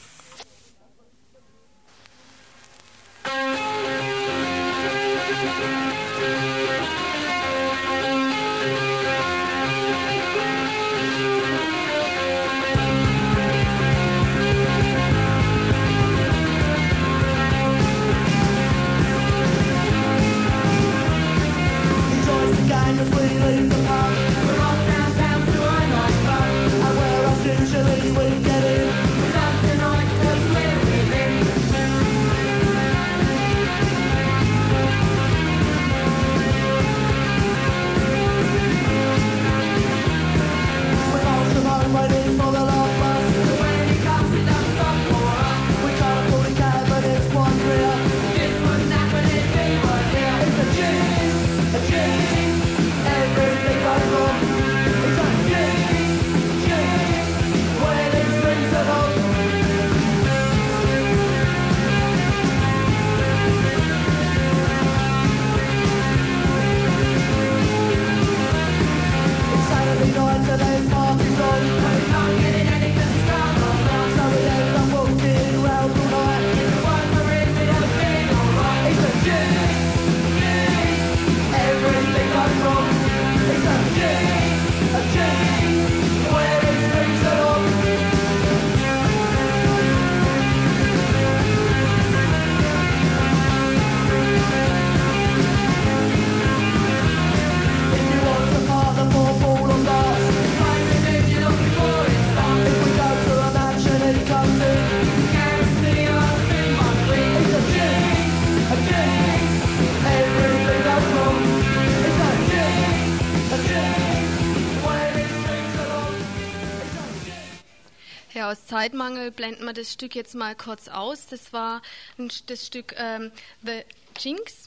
D: Ja, aus Zeitmangel blenden wir das Stück jetzt mal kurz aus. Das war ein, das Stück ähm, The Jinx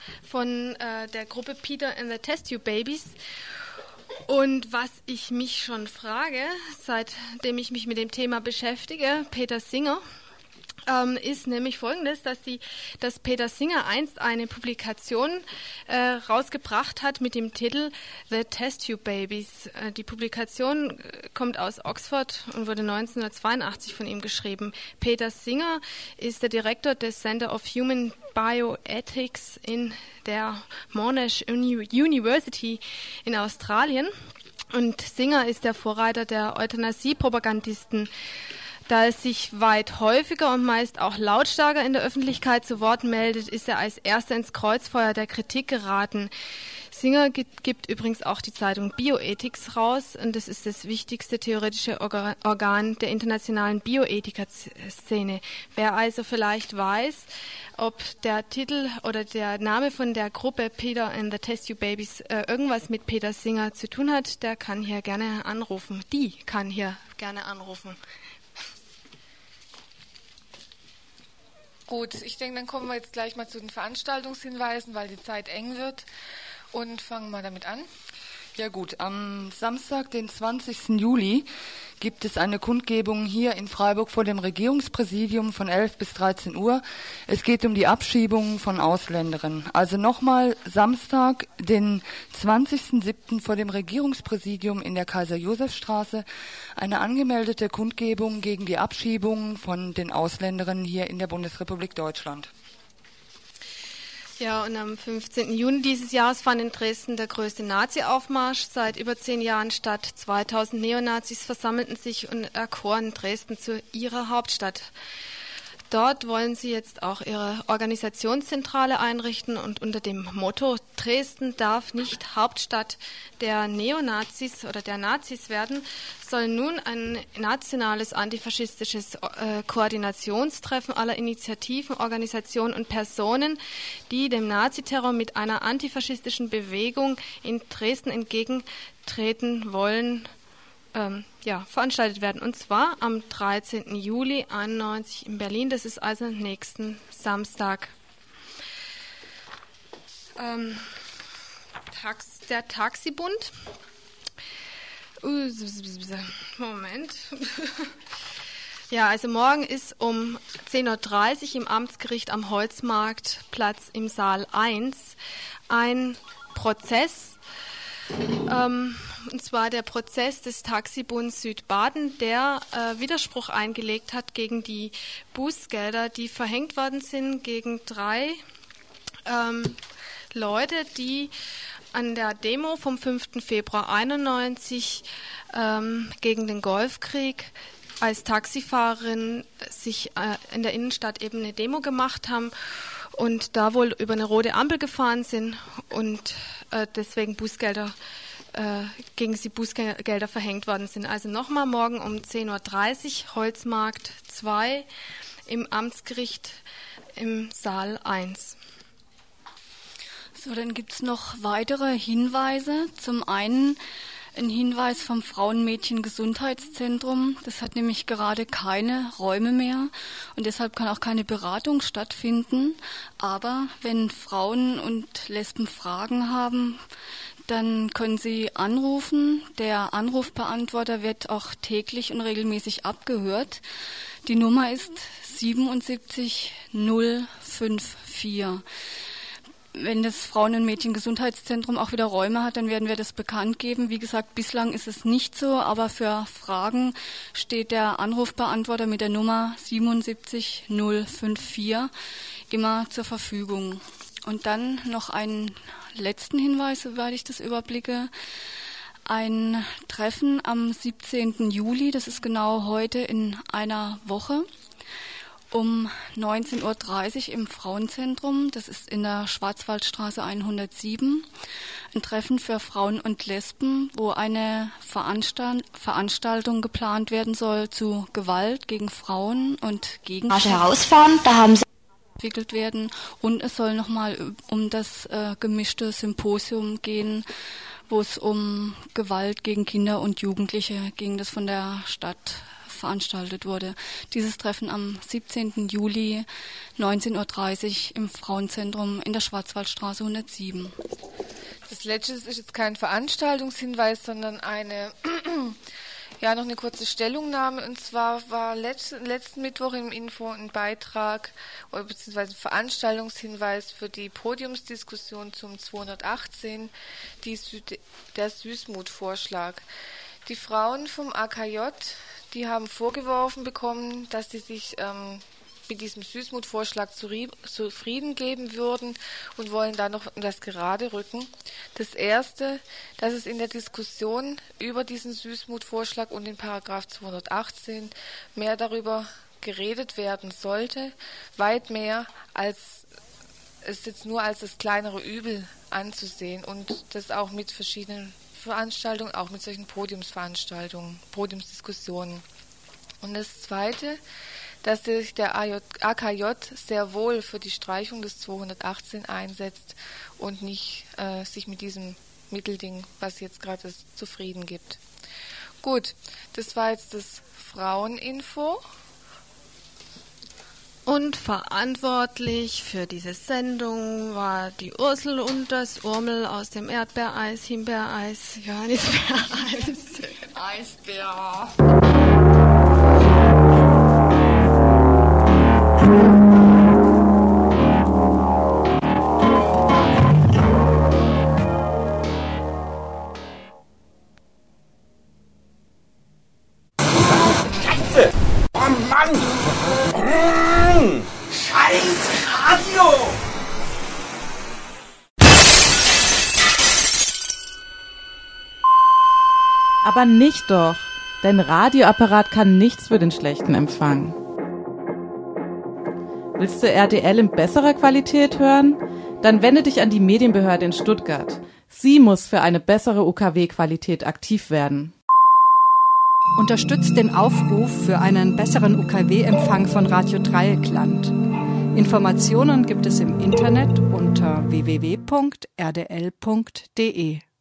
D: von äh, der Gruppe Peter and the Test Tube Babies. Und was ich mich schon frage, seitdem ich mich mit dem Thema beschäftige, Peter Singer, ähm, ist nämlich folgendes, dass, die, dass Peter Singer einst eine Publikation äh, rausgebracht hat mit dem Titel The Test Tube Babies. Äh, die Publikation kommt aus Oxford und wurde neunzehnhundertzweiundachtzig von ihm geschrieben. Peter Singer ist der Direktor des Center of Human Bioethics in der Monash University in Australien. Und Singer ist der Vorreiter der Euthanasie-Propagandisten. Da er sich weit häufiger und meist auch lautstarker in der Öffentlichkeit zu Wort meldet, ist er als erster ins Kreuzfeuer der Kritik geraten. Singer gibt, gibt übrigens auch die Zeitung Bioethics raus, und das ist das wichtigste theoretische Organ der internationalen Bioethiker-Szene. Wer also vielleicht weiß, ob der Titel oder der Name von der Gruppe Peter and the Test Tube Babies äh, irgendwas mit Peter Singer zu tun hat, der kann hier gerne anrufen. Die kann hier gerne anrufen.
E: Gut, ich denke, dann kommen wir jetzt gleich mal zu den Veranstaltungshinweisen, weil die Zeit eng wird, und fangen mal damit an.
F: Ja gut, am Samstag, den zwanzigsten Juli, gibt es eine Kundgebung hier in Freiburg vor dem Regierungspräsidium von elf bis dreizehn Uhr. Es geht um die Abschiebung von Ausländerinnen. Also nochmal Samstag, den zwanzigsten siebten vor dem Regierungspräsidium in der Kaiser-Josef-Straße, eine angemeldete Kundgebung gegen die Abschiebung von den Ausländerinnen hier in der Bundesrepublik Deutschland.
D: Ja, und am fünfzehnten Juni dieses Jahres fand in Dresden der größte Nazi-Aufmarsch seit über zehn Jahren statt. zweitausend Neonazis versammelten sich und erkoren Dresden zu ihrer Hauptstadt. Dort wollen sie jetzt auch ihre Organisationszentrale einrichten und unter dem Motto Dresden darf nicht Hauptstadt der Neonazis oder der Nazis werden, soll nun ein nationales antifaschistisches äh, Koordinationstreffen aller Initiativen, Organisationen und Personen, die dem Naziterror mit einer antifaschistischen Bewegung in Dresden entgegentreten wollen, Ähm, ja, veranstaltet werden. Und zwar am dreizehnten Juli einundneunzig in Berlin. Das ist also nächsten Samstag. Ähm, Tax, der Taxibund. Moment. Ja, also morgen ist um zehn Uhr dreißig im Amtsgericht am Holzmarktplatz im Saal eins ein Prozess. Ähm, und zwar der Prozess des Taxibunds Südbaden, der äh, Widerspruch eingelegt hat gegen die Bußgelder, die verhängt worden sind gegen drei ähm, Leute, die an der Demo vom fünften Februar einundneunzig ähm, gegen den Golfkrieg als Taxifahrerin sich äh, in der Innenstadt eben eine Demo gemacht haben und da wohl über eine rote Ampel gefahren sind und äh, deswegen Bußgelder äh, gegen sie Bußgelder verhängt worden sind. Also nochmal morgen um zehn Uhr dreißig, Holzmarkt zwei im Amtsgericht im Saal eins.
A: So, dann gibt es noch weitere Hinweise. Zum einen ein Hinweis vom Frauen-Mädchen-Gesundheitszentrum. Das hat nämlich gerade keine Räume mehr und deshalb kann auch keine Beratung stattfinden. Aber wenn Frauen und Lesben Fragen haben, dann können sie anrufen. Der Anrufbeantworter wird auch täglich und regelmäßig abgehört. Die Nummer ist siebenundsiebzig null vierundfünfzig. Wenn das Frauen- und Mädchen-Gesundheitszentrum auch wieder Räume hat, dann werden wir das bekannt geben. Wie gesagt, bislang ist es nicht so, aber für Fragen steht der Anrufbeantworter mit der Nummer siebenundsiebzig null fünfundfünfzig immer zur Verfügung. Und dann noch einen letzten Hinweis, soweit ich das überblicke. Ein Treffen am siebzehnten Juli, das ist genau heute in einer Woche. Um neunzehn Uhr dreißig im Frauenzentrum, das ist in der Schwarzwaldstraße hundertsieben, ein Treffen für Frauen und Lesben, wo eine Veranstalt- Veranstaltung geplant werden soll zu Gewalt gegen Frauen und gegen
B: herausfahren, da haben sie
A: entwickelt werden. Und es soll nochmal um das äh, gemischte Symposium gehen, wo es um Gewalt gegen Kinder und Jugendliche ging, das von der Stadt veranstaltet wurde. Dieses Treffen am siebzehnten Juli, neunzehn Uhr dreißig im Frauenzentrum in der Schwarzwaldstraße hundertsieben.
E: Das letzte ist jetzt kein Veranstaltungshinweis, sondern eine, ja, noch eine kurze Stellungnahme. Und zwar war letzten, letzten Mittwoch im Info ein Beitrag oder beziehungsweise ein Veranstaltungshinweis für die Podiumsdiskussion zum zweihundertachtzehn, die Süd, der Süßmut-Vorschlag. Die Frauen vom A K J, die haben vorgeworfen bekommen, dass sie sich ähm, mit diesem Süßmut-Vorschlag zufrieden geben würden und wollen da noch das gerade rücken. Das Erste, dass es in der Diskussion über diesen Süßmut-Vorschlag und den Paragraph zweihundertachtzehn mehr darüber geredet werden sollte, weit mehr als es jetzt nur als das kleinere Übel anzusehen und das auch mit verschiedenen Veranstaltungen, auch mit solchen Podiumsveranstaltungen, Podiumsdiskussionen. Und das Zweite, dass sich der A K J sehr wohl für die Streichung des zweihundertachtzehn einsetzt und nicht äh, sich mit diesem Mittelding, was jetzt gerade ist, zufrieden gibt. Gut, das war jetzt das Fraueninfo.
D: Und verantwortlich für diese Sendung war die Ursel und das Urmel aus dem Erdbeereis, Himbeereis, Johannisbeereis, Eisbär.
K: Scheiße! Oh Mann! Mmh, Scheiß Radio!
L: Aber nicht doch. Dein Radioapparat kann nichts für den schlechten Empfang. Willst du R D L in besserer Qualität hören? Dann wende dich an die Medienbehörde in Stuttgart. Sie muss für eine bessere U K W-Qualität aktiv werden.
M: Unterstützt den Aufruf für einen besseren U K W-Empfang von Radio Dreieckland. Informationen gibt es im Internet unter w w w punkt r d l punkt d e.